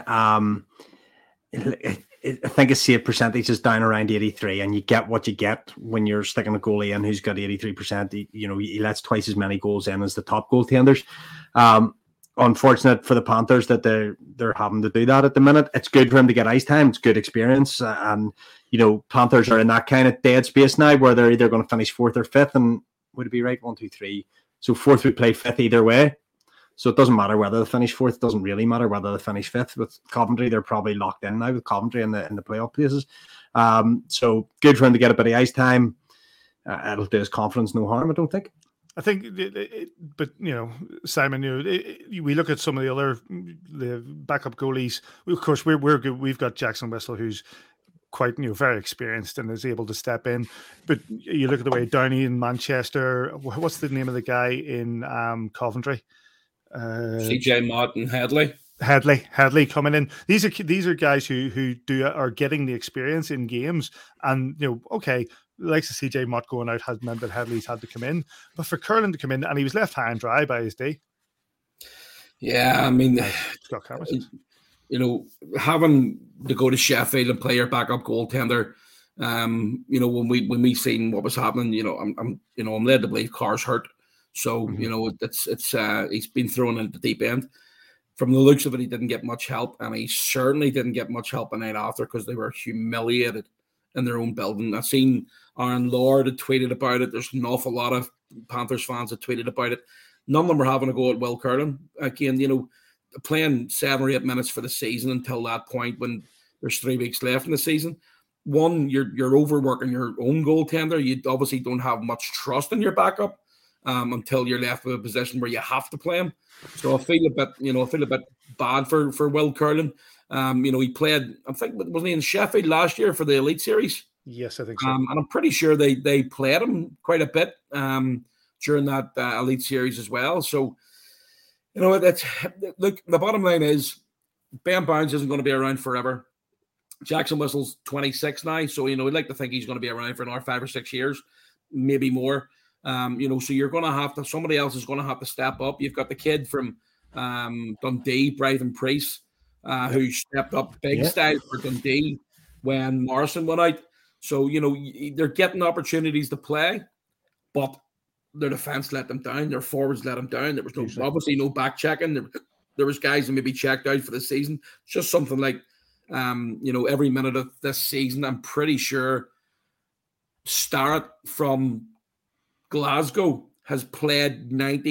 I think his save percentage is down around 83, and you get what you get when you're sticking a goalie in who's got 83%. He lets twice as many goals in as the top goaltenders. Unfortunate for the Panthers that they're having to do that at the minute. It's good for him to get ice time. It's good experience, and Panthers are in that kind of dead space now where they're either going to finish 4th or 5th, and would it be right 1, 2, 3? So 4th would play 5th either way. So it doesn't matter whether they finish 4th. It doesn't really matter whether they finish 5th. With Coventry, they're probably locked in now with Coventry in the playoff places. So good for him to get a bit of ice time. It'll do his confidence no harm, I don't think. I think, but Simon, we look at some of the backup goalies. Of course, we're good. We've got Jackson Whistle, who's quite very experienced and is able to step in. But you look at the way Downey in Manchester. What's the name of the guy in Coventry? CJ Mott and Hadley coming in. These are guys who are getting the experience in games, and likes of CJ Mott going out has meant that Hadley's had to come in, but for Curlin to come in, and he was left high and dry by his day. Yeah, I mean, Scott Camus. Having to go to Sheffield and play your backup goaltender. When we seen what was happening, I'm led to believe Carr's hurt. So, he's been thrown into the deep end. From the looks of it, he didn't get much help, and he certainly didn't get much help the night after because they were humiliated in their own building. I've seen Aaron Lord had tweeted about it. There's an awful lot of Panthers fans that tweeted about it. None of them were having a go at Will Curlin. Again, playing 7 or 8 minutes for the season until that point when there's 3 weeks left in the season. One, you're overworking your own goaltender. You obviously don't have much trust in your backup. Until you're left with a position where you have to play him. So I feel a bit bad for Will Curlin. He played, I think, wasn't he in Sheffield last year for the Elite Series? Yes, I think so. And I'm pretty sure they played him quite a bit during that Elite Series as well. So, look, the bottom line is Ben Barnes isn't going to be around forever. Jackson Whistle's 26 now, so we'd like to think he's going to be around for another 5 or 6 years, maybe more. So you're going to have to, somebody else is going to have to step up. You've got the kid from Dundee, Bryven Priest, who stepped up big style for Dundee when Morrison went out. So, they're getting opportunities to play, but their defense let them down. Their forwards let them down. There was obviously no back checking. There was guys that maybe checked out for the season. It's just something like, every minute of this season, I'm pretty sure Starrett from Glasgow has played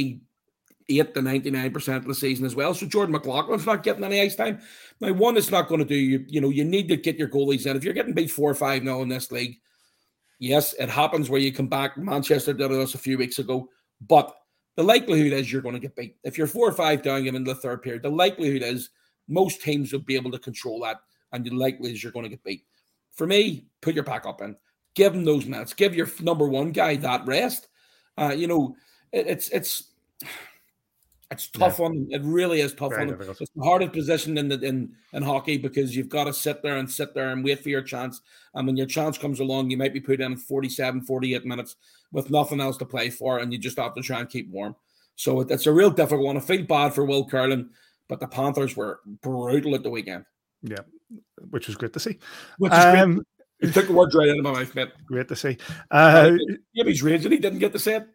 98 to 99% of the season as well. So Jordan McLaughlin's not getting any ice time. Now, one, it's not going to do you need to get your goalies in. If you're getting beat 4 or 5-0 in this league, yes, it happens where you come back. Manchester did us a few weeks ago, but the likelihood is you're going to get beat. If you're 4 or 5 down getting into the third period, the likelihood is most teams will be able to control that, and the likelihood is you're going to get beat. For me, put your backup in. Give him those minutes. Give your number one guy that rest. It's tough on. It really is tough on. It's the hardest position in hockey because you've got to sit there and wait for your chance. And when your chance comes along, you might be put in 47, 48 minutes with nothing else to play for, and you just have to try and keep warm. So it's a real difficult one. I feel bad for Will Curlin, but the Panthers were brutal at the weekend. Yeah, which was great to see. Which is great. You took the words right out of my mouth, mate. Great to see. He's raging. He didn't get to say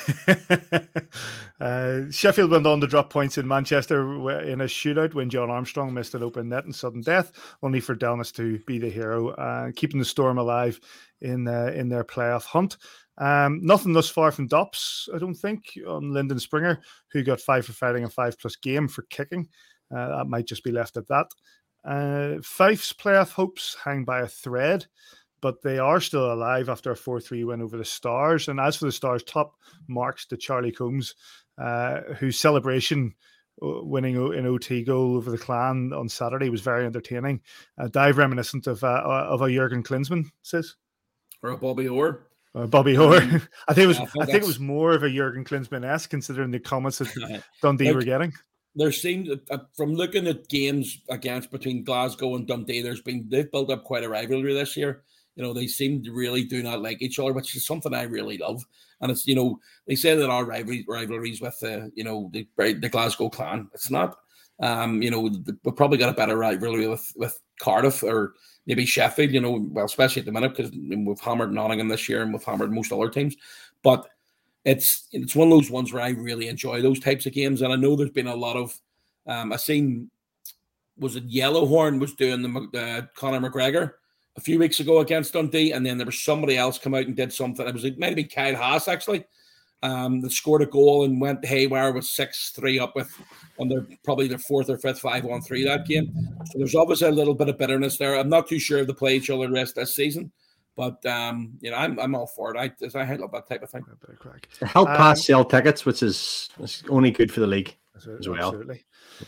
it. Sheffield went on to drop points in Manchester in a shootout when John Armstrong missed an open net in sudden death, only for Delmas to be the hero, keeping the Storm alive in their playoff hunt. Nothing thus far from Dops, I don't think, on Lyndon Springer, who got 5 for fighting and 5+ game for kicking. That might just be left at that. Fife's playoff hopes hang by a thread, but they are still alive after a 4-3 win over the Stars. And as for the Stars, top marks to Charlie Combs, whose celebration winning an OT goal over the Clan on Saturday was very entertaining. A dive reminiscent of a Jurgen Klinsmann, says. Or a Bobby Orr. Bobby Orr. I think it I was more of a Jurgen Klinsmann-esque, considering the comments that Dundee were getting. There seemed, from looking at games between Glasgow and Dundee, they've built up quite a rivalry this year. They seem to really do not like each other, which is something I really love. And it's, they say that our rivalries with the Glasgow clan. It's not. We've probably got a better rivalry with Cardiff or maybe Sheffield, especially at the minute, because we've hammered Nottingham this year and we've hammered most other teams. But it's one of those ones where I really enjoy those types of games. And I know there's been a lot of, I seen, was it Yellowhorn was doing the Conor McGregor a few weeks ago against Dundee, and then there was somebody else come out and did something. It might have been Kyle Haas, actually, that scored a goal and went haywire with 6-3 up on probably their fourth or fifth 5-on-3 that game. So there's obviously a little bit of bitterness there. I'm not too sure if they play each other the rest this season, but I'm all for it. I love that type of thing. Help pass sell tickets, which is only good for the league as well. Absolutely.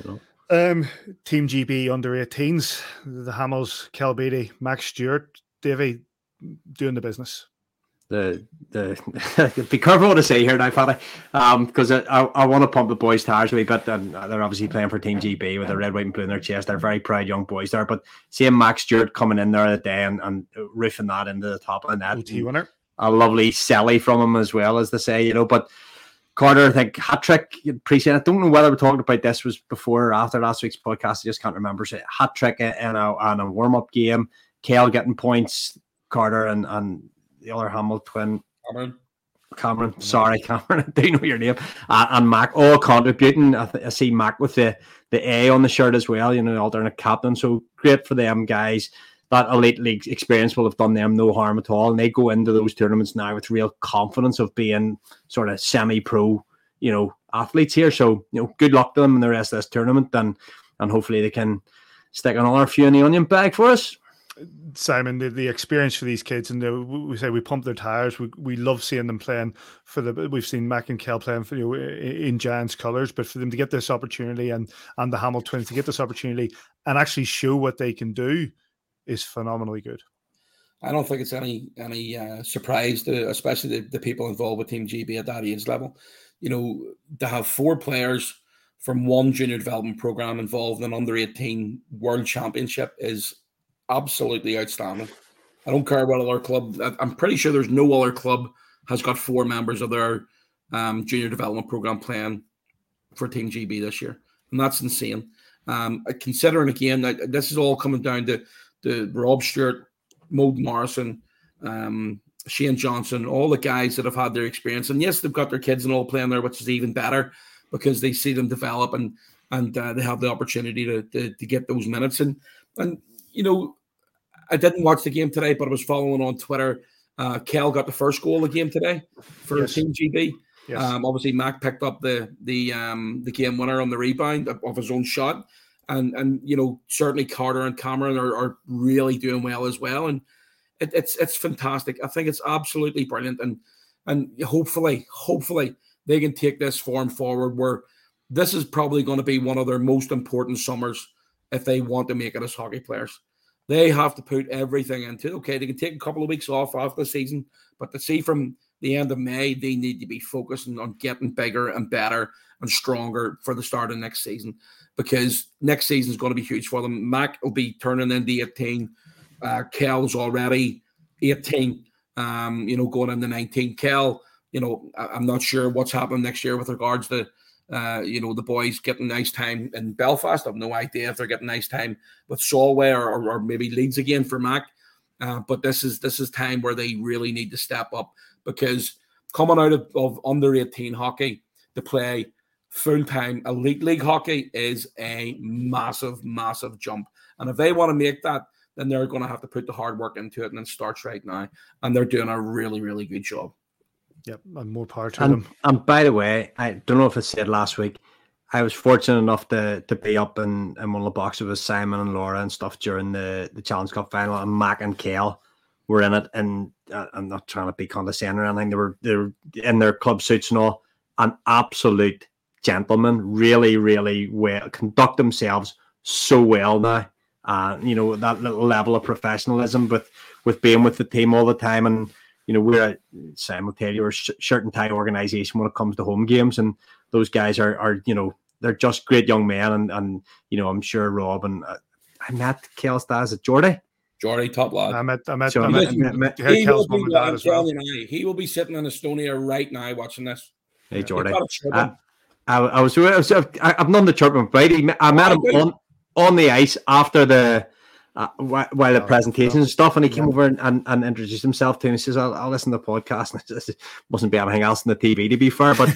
Team GB under 18s, the Hamels, Kel Beattie, Max Stewart, Davey doing the business. Be careful what I say here now, Fatty, because I want to pump the boys' tires a wee bit, and they're obviously playing for Team GB with a red, white, and blue in their chest. They're very proud young boys there, but seeing Max Stewart coming in there that day and roofing that into the top of the net, OT winner, a lovely selly from him as well, as they say, But Carter, I think hat trick. Appreciate it. I don't know whether we're talking about this was before or after last week's podcast. I just can't remember. So hat trick in a warm up game. Kale getting points. Carter and the other Hamill twin. Cameron. Sorry, Cameron. I do know your name. And Mac all contributing. I see Mac with the A on the shirt as well. Alternate captain. So great for them guys. That elite league experience will have done them no harm at all, and they go into those tournaments now with real confidence of being sort of semi-pro, athletes here. So, good luck to them in the rest of this tournament, and hopefully they can stick another few in the onion bag for us. Simon, the experience for these kids, and we say we pump their tires. We love seeing them playing we've seen Mac and Kel playing for in Giants colours, but for them to get this opportunity and the Hamill twins to get this opportunity and actually show what they can do is phenomenally good. I don't think it's any surprise to, especially the people involved with Team GB at that age level. To have 4 players from one junior development program involved in under 18 World Championship is absolutely outstanding. I don't care what other club. I'm pretty sure there's no other club has got 4 members of their junior development program playing for Team GB this year, and that's insane. Considering again that this is all coming down to Rob Stewart, Mo Morrison, Shane Johnson, all the guys that have had their experience. And yes, they've got their kids and all playing there, which is even better because they see them develop and they have the opportunity to get those minutes. And I didn't watch the game today, but I was following on Twitter. Kel got the first goal of the game today for Team GB. Yes. Obviously, Mac picked up the game winner on the rebound of his own shot. And certainly Carter and Cameron are really doing well as well, and it's fantastic. I think it's absolutely brilliant, and hopefully they can take this form forward. Where this is probably going to be one of their most important summers if they want to make it as hockey players. They have to put everything into it. Okay, they can take a couple of weeks off after the season, but to see from the end of May, they need to be focusing on getting bigger and better and stronger for the start of next season, because next season is going to be huge for them. Mac will be turning into 18. Kel's already 18, going into 19. Kel, I'm not sure what's happening next year with regards to, the boys getting nice time in Belfast. I have no idea if they're getting nice time with Solway or maybe Leeds again for Mac. But this is time where they really need to step up, because coming out of under 18 hockey to play full-time elite league hockey is a massive, massive jump. And if they want to make that, then they're going to have to put the hard work into it, and it starts right now. And there doing a really, really good job. Yep, and more power to them. And by the way, I don't know if I said last week, I was fortunate enough to be up in one of the boxes with Simon and Laura and stuff during the Challenge Cup final, and Mac and Kel were in it. And I'm not trying to be condescending or anything. They were in their club suits and all, an absolute gentlemen, really, really well, conduct themselves so well now. That little level of professionalism with being with the team all the time, and we're a Simon Taylor shirt and tie organization when it comes to home games, and those guys are they're just great young men, and I'm sure Rob and I met Kel's dad. Is it Jordy? Jordy, top lad. I met he Kel's mum and dad as well. He will be sitting in Estonia right now watching this. Hey, Jordy. I've known the chirping Brady. I met him on the ice after the while the presentations and stuff, and he came over and introduced himself to me. He says, I'll listen to the podcast. And it mustn't be anything else on the TV, to be fair, but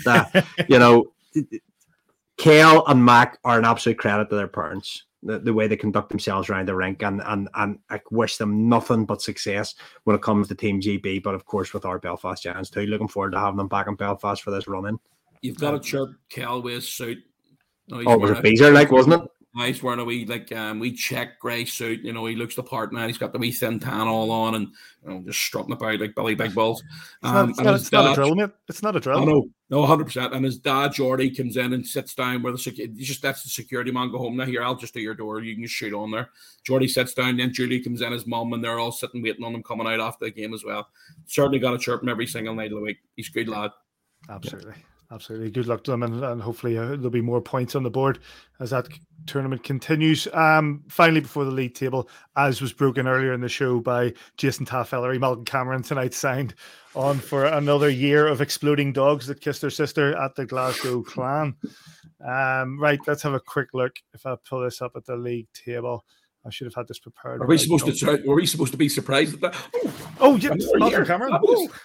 Kel and Mac are an absolute credit to their parents. The way they conduct themselves around the rink, and I wish them nothing but success when it comes to Team GB, but of course with our Belfast Giants too. Looking forward to having them back in Belfast for this run-in. You've got to chirp Kel with his suit. It was a Beezer, wasn't it? He's wearing a wee check grey suit. He looks the part now. He's got the wee thin tan all on, and just strutting about like Billy Big Balls. It's not a drill, mate. It's not a drill. No, 100%. And his dad Jordy comes in and sits down where that's the security man. Go home now. Here, I'll just do your door. You can just shoot on there. Jordy sits down. Then Julie comes in, his mum, and they're all sitting waiting on him coming out after the game as well. Certainly got to chirp him every single night of the week. He's a good lad. Absolutely. Absolutely. Good luck to them, and hopefully there'll be more points on the board as that tournament continues. Finally, before the league table, as was broken earlier in the show by Jason Taffellery, Malcolm Cameron tonight signed on for another year of exploding dogs that kissed their sister at the Glasgow Clan. Right, let's have a quick look. If I pull this up at the league table, I should have had this prepared. Were we supposed to be surprised at that? Oh yeah, Malcolm Cameron.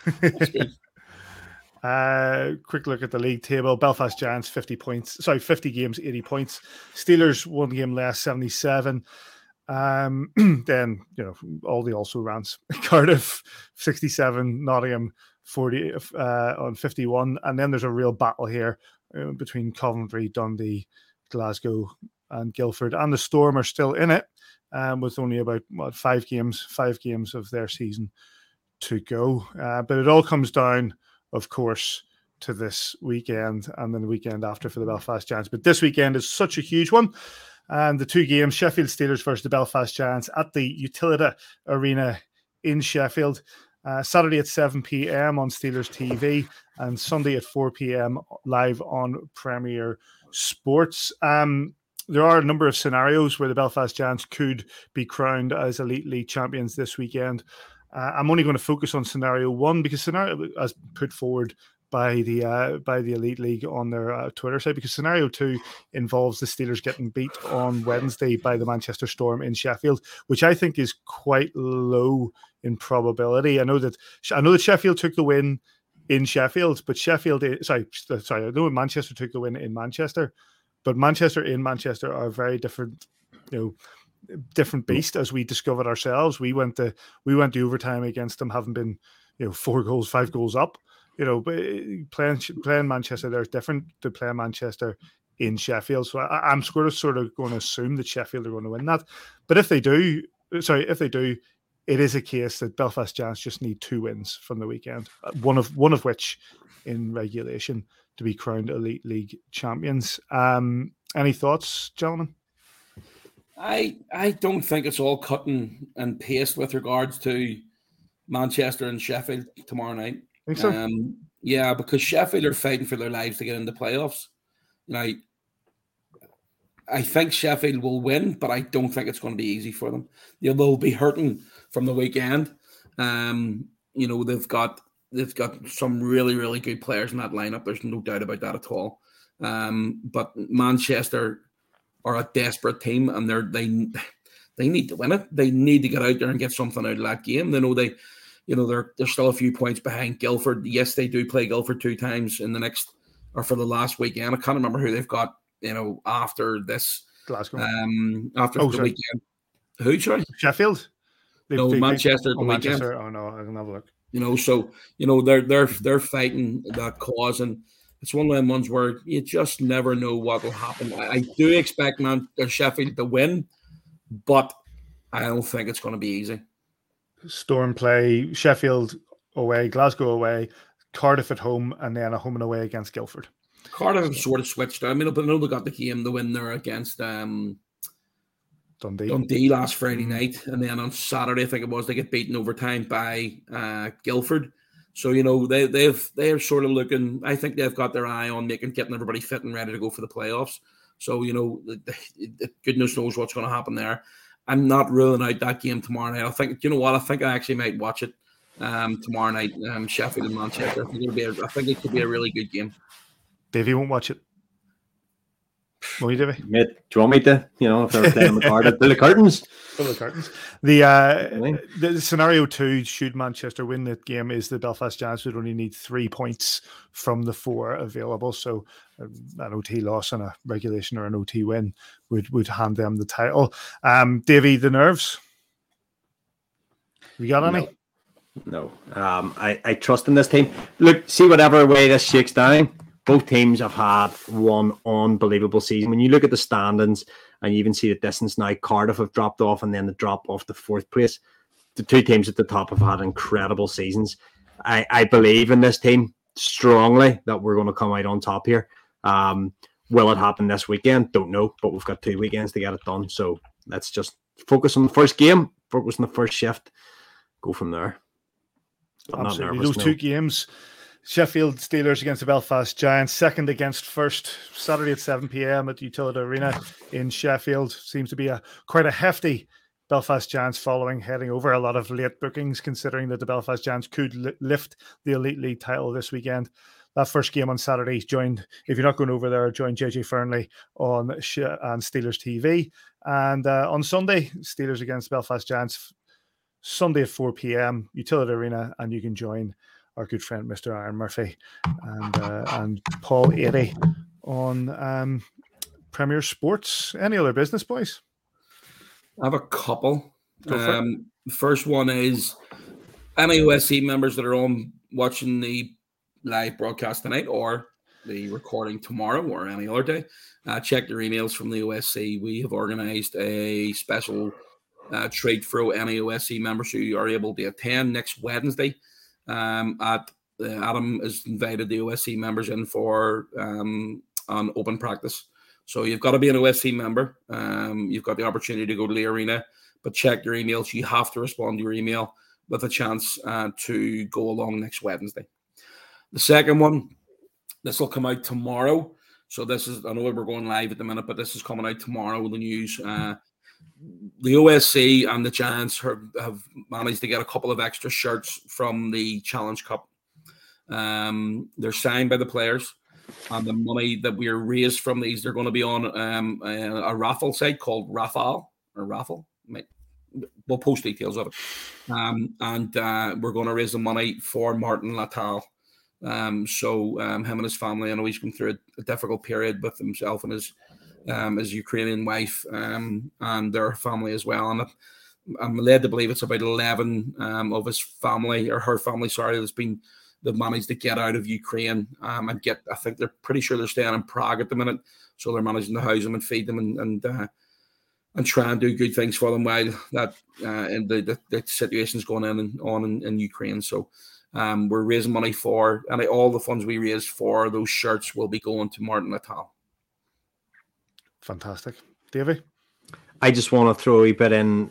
Quick look at the league table. Belfast Giants 50 games, 80 points. Steelers 1 game less, 77. Then all the also rans. Cardiff 67, Nottingham 40 on 51, and then there's a real battle here between Coventry, Dundee, Glasgow, and Guildford, and the Storm are still in it, with only about 5 games of their season to go. But it all comes down, of course, to this weekend and then the weekend after for the Belfast Giants. But this weekend is such a huge one. And the 2 games, Sheffield Steelers versus the Belfast Giants at the Utilita Arena in Sheffield. Saturday at 7 p.m. on Steelers TV and Sunday at 4 p.m. live on Premier Sports. There are a number of scenarios where the Belfast Giants could be crowned as Elite League champions this weekend. I'm only going to focus on scenario 1 because scenario as put forward by the Elite League on their Twitter site, because scenario 2 involves the Steelers getting beat on Wednesday by the Manchester Storm in Sheffield, which I think is quite low in probability. I know that Sheffield took the win in Sheffield, but I know Manchester took the win in Manchester, but Manchester in Manchester are very different, different beast, as we discovered ourselves. We went to overtime against them, having been 5 goals up. But playing Manchester there is different to playing Manchester in Sheffield. So I'm sort of going to assume that Sheffield are going to win that. But if they do, it is a case that Belfast Giants just need 2 wins from the weekend, one of which in regulation, to be crowned Elite League champions. Any thoughts, gentlemen? I don't think it's all cut and paste with regards to Manchester and Sheffield tomorrow night. Think so? Yeah, because Sheffield are fighting for their lives to get into playoffs. I think Sheffield will win, but I don't think it's going to be easy for them. They'll be hurting from the weekend. They've got some really, really good players in that lineup. There's no doubt about that at all. But Manchester are a desperate team, and they need to win it. They need to get out there and get something out of that game. They know they're still a few points behind Guildford. Yes, they do play Guildford 2 times for the last weekend. I can't remember who they've got, after this. Glasgow. After the weekend. Who, sorry? Sheffield? Manchester. Manchester. Oh no, I can have a look. They're fighting that cause, and it's one of them ones where you just never know what will happen. I do expect Sheffield to win, but I don't think it's going to be easy. Storm play Sheffield away, Glasgow away, Cardiff at home, and then a home and away against Guildford. Cardiff have sort of switched. I know they got the game, the win there against Dundee last Friday night, and then on Saturday, I think it was, they get beaten overtime by Guildford. So they're sort of looking. I think they've got their eye on getting everybody fit and ready to go for the playoffs. So goodness knows what's going to happen there. I'm not ruling out that game tomorrow night. I think I think I actually might watch it tomorrow night. Sheffield and Manchester. I think it could be a really good game. Davey won't watch it. Will you, Davey? Mate, do you want me to? If they're playing the card, pull the curtains. Pull the curtains. The scenario 2, should Manchester win the game, is the Belfast Giants would only need 3 points from the 4 available. So an OT loss and a regulation or an OT win would hand them the title. Davey, the nerves? You got any? No. I trust in this team. Look, see whatever way this shakes down. Both teams have had one unbelievable season. When you look at the standings and you even see the distance now, Cardiff have dropped off and then the drop off to 4th place. The 2 teams at the top have had incredible seasons. I believe in this team strongly that we're going to come out on top here. Will it happen this weekend? Don't know, but we've got 2 weekends to get it done. So let's just focus on the first game, focus on the first shift, go from there. I'm absolutely. Those 2 games, Sheffield Steelers against the Belfast Giants, second against first, Saturday at 7 p.m. at Utility Arena in Sheffield. Seems to be quite a hefty Belfast Giants following heading over. A lot of late bookings, considering that the Belfast Giants could lift the Elite League title this weekend. That first game on Saturday, if you're not going over there, join JJ Fernley on Steelers TV. And on Sunday, Steelers against Belfast Giants, Sunday at 4 p.m, Utility Arena, and you can join our good friend Mr. Aaron Murphy and Paul Eadie on Premier Sports. Any other business, boys? I have a couple. The first one is any OSC members that are on watching the live broadcast tonight or the recording tomorrow or any other day, check your emails from the OSC. We have organized a special treat for any OSC members who are able to attend next Wednesday. Adam has invited the OSC members in for an open practice. So you've got to be an OSC member. You've got the opportunity to go to the arena, but check your emails. You have to respond to your email with a chance to go along next Wednesday. The second one, this will come out tomorrow. So this is, I know we're going live at the minute, but this is coming out tomorrow, the news. The OSC and the Giants have managed to get a couple of extra shirts from the Challenge Cup. They're signed by the players, and the money that we are raised from these, they're going to be on a raffle site called Raffle. We'll post details of it. And we're going to raise the money for Martin Latal. So him and his family, I know he's been through a difficult period with himself and his Ukrainian wife and their family as well. And I'm led to believe it's about 11 of his family, or her family, sorry, they've managed to get out of Ukraine and get, I think they're pretty sure they're staying in Prague at the minute. So they're managing to house them and feed them and try and do good things for them while that and the situation's going on in Ukraine. So we're raising money for, and all the funds we raise for those shirts will be going to Martin Latal. Fantastic. Davey? I just want to throw a wee bit in.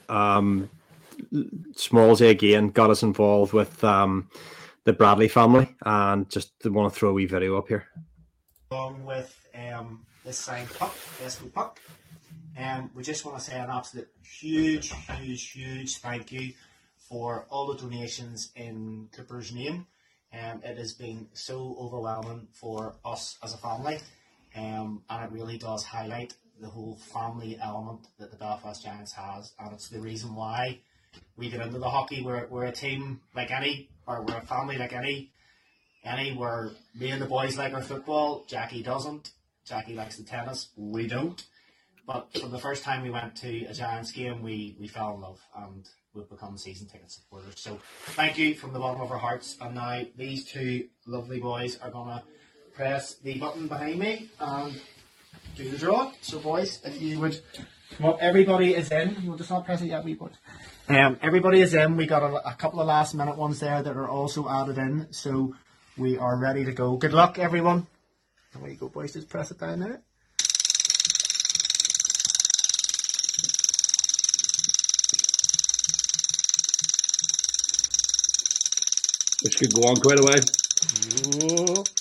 Smallsy again got us involved with the Bradley family, and just want to throw a wee video up here. Along with this signed puck, Westwood puck. We just want to say an absolute huge thank you for all the donations in Cooper's name. It has been so overwhelming for us as a family, and it really does highlight the whole family element that the Belfast Giants has, and it's the reason why we get into the hockey. We're a team like any, or we're a family like any. Where me and the boys like our football, Jackie doesn't. Jackie likes the tennis, we don't. But from the first time we went to a Giants game, we fell in love, and we've become season ticket supporters. So thank you from the bottom of our hearts. And now these two lovely boys are going to press the button behind me and do the draw. So boys, if you would come up, everybody is in. We'll just not press it yet, we boys. Everybody is in. We got a couple of last minute ones there that are also added in. So we are ready to go. Good luck, everyone. There you go, boys. Just press it down there. which could go on quite a while. Oh.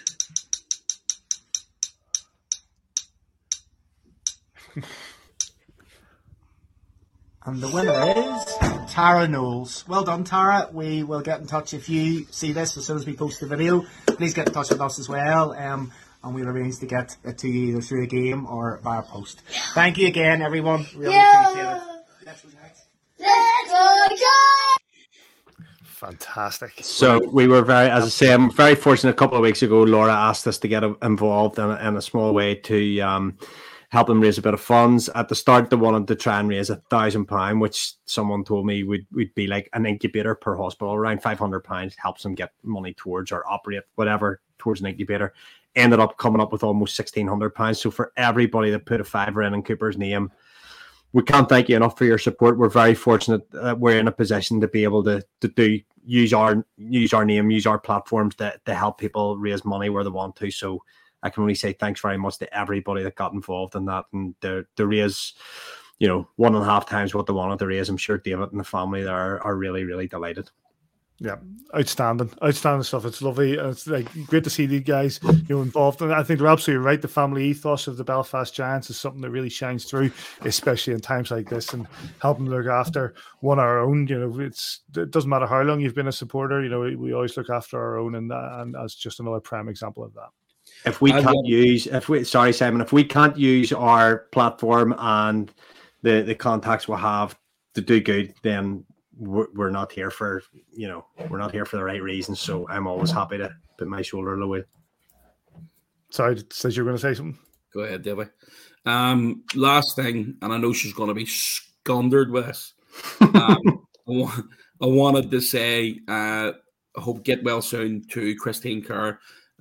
And the winner is Tara Knowles. Well done, Tara. We will get in touch if you see this as soon as we post the video. Please get in touch with us as well, and we'll arrange to get it to you either through a game or via post. Thank you again, everyone. Really appreciate it. Fantastic. So we were as I say, I'm very fortunate. A couple of weeks ago, Laura asked us to get involved in a small way to help them raise a bit of funds. At the start, they wanted to try and raise £1,000, which someone told me would be like an incubator per hospital. Around £500 helps them get money towards or operate whatever towards an incubator. Ended up coming up with almost £1,600. So for everybody that put a fiver in Cooper's name, we can't thank you enough for your support. We're very fortunate that we're in a position to be able to use our name, use our platforms to help people raise money where they want to. So I can only say thanks very much to everybody that got involved in that, and to raise, 1.5 times what they wanted to raise. I'm sure David and the family there are really, really delighted. Yeah, outstanding stuff. It's lovely. It's great to see these guys involved, and I think they're absolutely right. The family ethos of the Belfast Giants is something that really shines through, especially in times like this, and helping look after one of our own. It doesn't matter how long you've been a supporter. We always look after our own, and that's just another prime example of that. If we can't use our platform and the contacts we have to do good, then we're not here for the right reasons. So I'm always happy to put my shoulder to the wheel. Sorry, says you were going to say something. Go ahead, Debbie. Last thing, and I know she's going to be squandered with us. I wanted to say, I hope get well soon to Christine Kerr.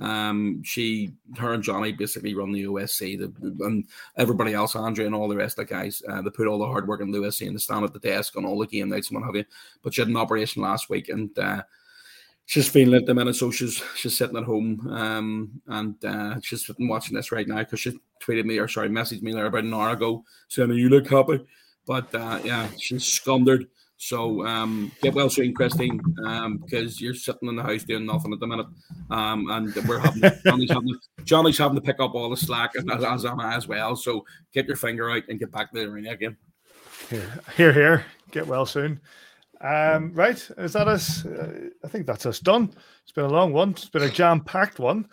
Her and Johnny basically run the OSC, and everybody else, Andrea and all the rest of the guys, they put all the hard work in the OSC and they stand at the desk on all the game nights and what have you. But she had an operation last week, and she's feeling it at the minute, so she's sitting at home, and she's sitting watching this right now because she messaged me there about an hour ago saying, "You look happy," but she's scundered. So get well soon, Christine, because you're sitting in the house doing nothing at the minute, and we're Johnny's having to pick up all the slack, as am I as well. So get your finger out and get back to the arena again. Here. Get well soon. Right, is that us? I think that's us done. It's been a long one. It's been a jam-packed one.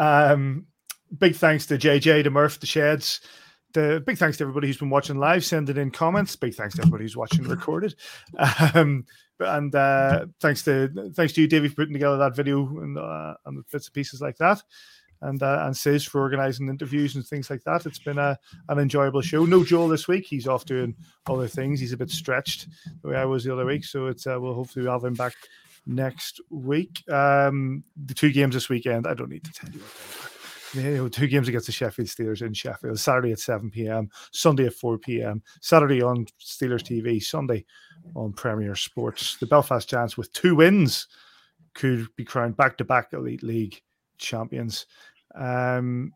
Big thanks to JJ, to Murph, the Sheds. Big thanks to everybody who's been watching live, sending in comments. Big thanks to everybody who's watching recorded. And thanks to you, Davey, for putting together that video and bits and pieces like that. And Sis for organising interviews and things like that. It's been an enjoyable show. No Joel this week. He's off doing other things. He's a bit stretched the way I was the other week. So we'll hopefully have him back next week. The 2 games this weekend, I don't need to tell you what they are. 2 games against the Sheffield Steelers in Sheffield. Saturday at 7 p.m, Sunday at 4 p.m, Saturday on Steelers TV, Sunday on Premier Sports. The Belfast Giants, with 2 wins, could be crowned back-to-back Elite League champions. You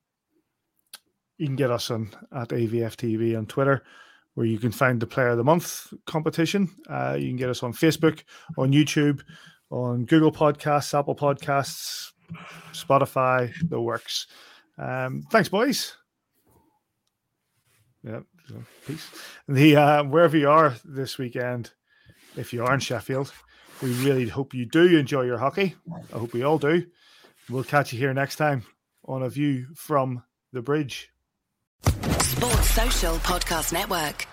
can get us at AVF TV on Twitter, where you can find the Player of the Month competition. You can get us on Facebook, on YouTube, on Google Podcasts, Apple Podcasts, Spotify, the works. Thanks, boys. Yeah, peace. Wherever you are this weekend, if you are in Sheffield, we really hope you do enjoy your hockey. I hope we all do. We'll catch you here next time on A View from the Bridge. Sports Social Podcast Network.